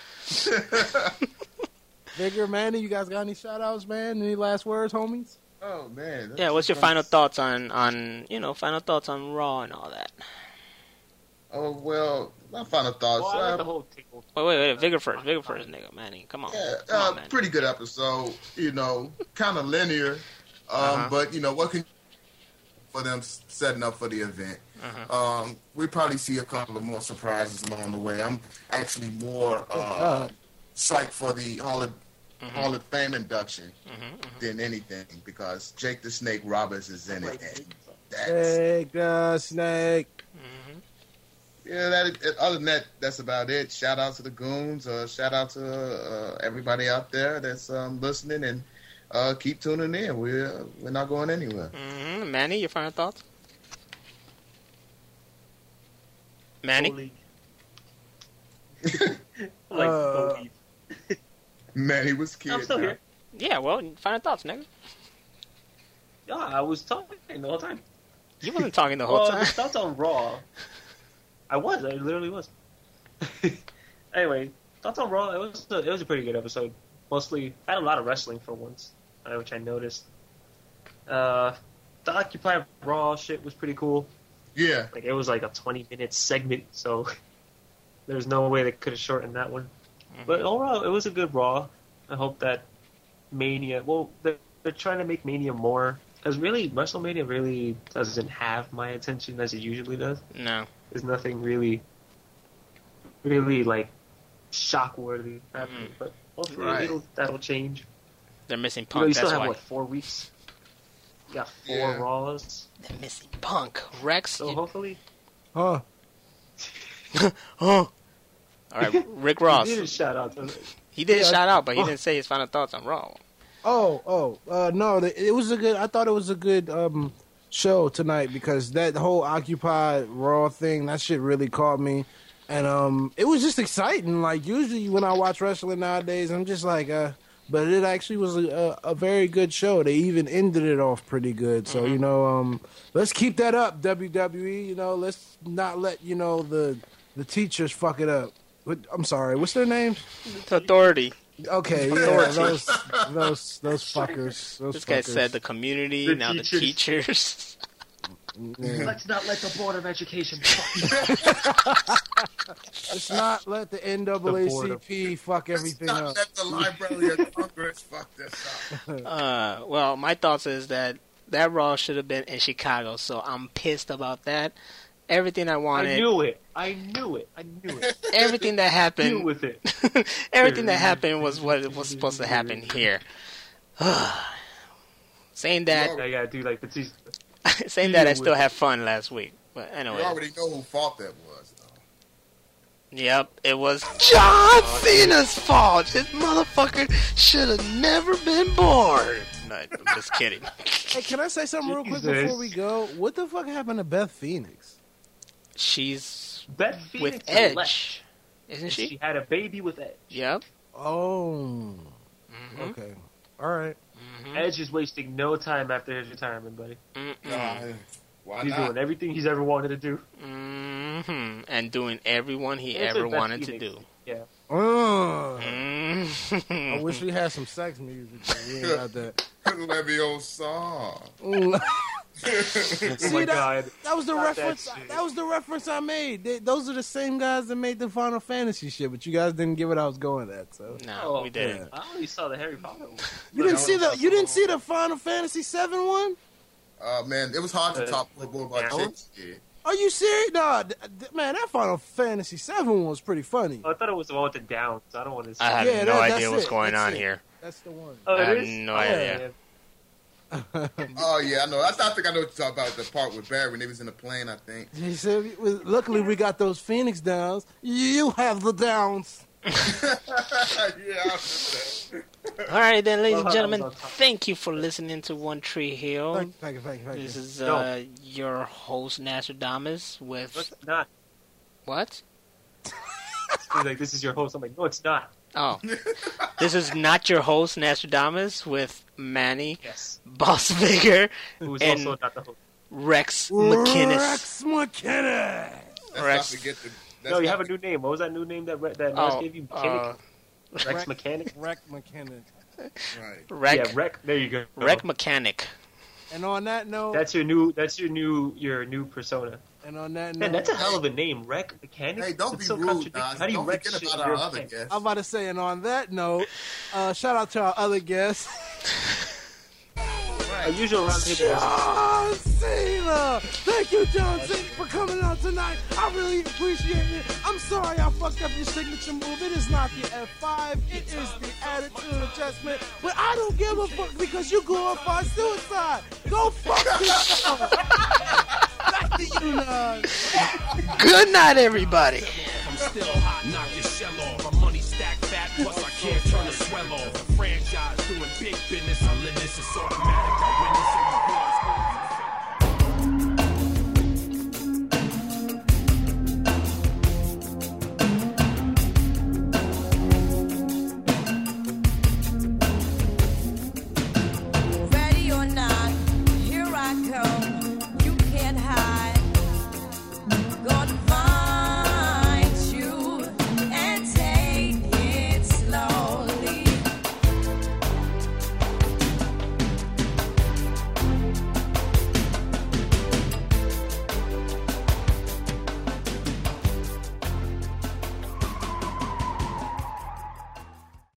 Vigor, Manny, you guys got any shout outs, man? Any last words, homies? Oh man. Yeah, what's your final thoughts on final thoughts on Raw and all that? Oh well, my final thoughts. Well, I like the whole tickle. Wait, Vigor first, nigga, Manny, come on. Come on, man. Pretty good episode. Kind of linear, but what can for them setting up for the event. We probably see a couple of more surprises along the way. I'm actually more psyched for the Hall of Fame induction than anything because Jake the Snake Roberts is in it. And Jake the Snake. Yeah, other than that, that's about it. Shout out to the goons. Shout out to everybody out there that's listening, and keep tuning in. We're not going anywhere. Manny, your final thoughts? Manny? Manny was kid. I'm still here. Yeah, well, final thoughts, nigga. Yeah, I was talking the whole time. You wasn't talking the whole time. The thoughts on Raw. I literally was. Anyway, thoughts on Raw. It was a pretty good episode. Mostly, I had a lot of wrestling for once, which I noticed. The Occupy Raw shit was pretty cool. Yeah. Like, it was like a 20-minute segment, so there's no way they could have shortened that one. But overall, it was a good Raw. I hope that Mania... Well, they're trying to make Mania more... Because really, WrestleMania really doesn't have my attention as it usually does. No. There's nothing really, like, shock-worthy happening. But hopefully that'll change. They're missing Punk, You still that's have, why. 4 weeks? You got 4 Raws. They're missing Punk. Rex. So hopefully... Huh. All right, Rick Ross. He did a shout-out to He did a shout-out, but he didn't say his final thoughts on Raw. No, it was a good. I thought it was a good show tonight because that whole Occupy Raw thing, that shit really caught me, and it was just exciting. Like usually when I watch wrestling nowadays, I'm just like, but it actually was a very good show. They even ended it off pretty good. So let's keep that up, WWE. Let's not let the teachers fuck it up. I'm sorry, what's their names? Authority. Okay, yeah, those fuckers. This guy said the community, now the teachers. Let's not let the Board of Education Let's not let the NAACP fuck everything up. Let's not let the Library of Congress fuck this up. Well, my thoughts is that Raw should have been in Chicago, so I'm pissed about that. Everything I wanted. I knew it. Everything that happened. Deal with it. Everything that happened was what was supposed to happen here. Saying that. I gotta do like the saying that I still had fun last week. But anyway. You already know who fault that was, though. Yep, it was John Cena's fault. This motherfucker should have never been born. No, I'm just kidding. Hey, can I say something real quick before we go? What the fuck happened to Beth Phoenix? She's Beth Phoenix with Edge, left. isn't she? She had a baby with Edge. Yep. Oh. Okay. All right. Edge is wasting no time after his retirement, buddy. Why He's not? doing everything he's ever wanted to do. And doing everyone he It's ever Beth wanted to Phoenix. do. Yeah. I wish we had some sex music. But we ain't got that. Leviosa song. See, God. that was the Not reference. That was the reference I made. Those are the same guys that made the Final Fantasy shit, but you guys didn't get what I was going at. So no, we didn't. I only saw the Harry Potter one. You didn't see the Final Fantasy 7 one? Man, it was hard to talk about Jake. Are you serious? No, man, that Final Fantasy VII one was pretty funny. Oh, I thought it was the one with the downs. I don't want to. I have no idea what's going on here. That's the one. Oh, I have it is? no idea. Oh yeah, I know. I think I know what you're talking about. The part with Barry when they was in the plane. I think. He said, "Luckily, we got those Phoenix downs. You have the downs." Yeah, I remember that. All right, then, ladies and gentlemen, thank you for listening to One Tree Hill. Thank you. This is your host, Nostradamus, with... No, it's not. What? He's like, this is your host. I'm like, no, it's not. Oh. This is not your host, Nostradamus, with Manny, Yes. Boss Vigor, Who's and also not the host. Rex McKinnis. Rex McKinnis. Let's not forget the. No, you have a new name. What was that new name that Norris gave you? Mechanic? Rex Mechanic? Rex McKinnis. Right. Rec. Yeah, Rec. There you go. Rec Mechanic. And on that note, That's your new persona. and on that Man, note, that's a hell of a name, Rec Mechanic. Hey, don't That's be so rude, contradictory. guys. How do you Don't wreck forget shit about you're our a other mechanic? guests. I'm about to say, and on that note, shout out to our other guests. A usual round table. John Cena! Thank you, John Cena, for coming out tonight. I really appreciate it. I'm sorry I fucked up your signature move. It is not the F5. It is the attitude adjustment. But I don't give a fuck because you glorify suicide. Go fuck yourself. Back to you, Nas. Good night, everybody.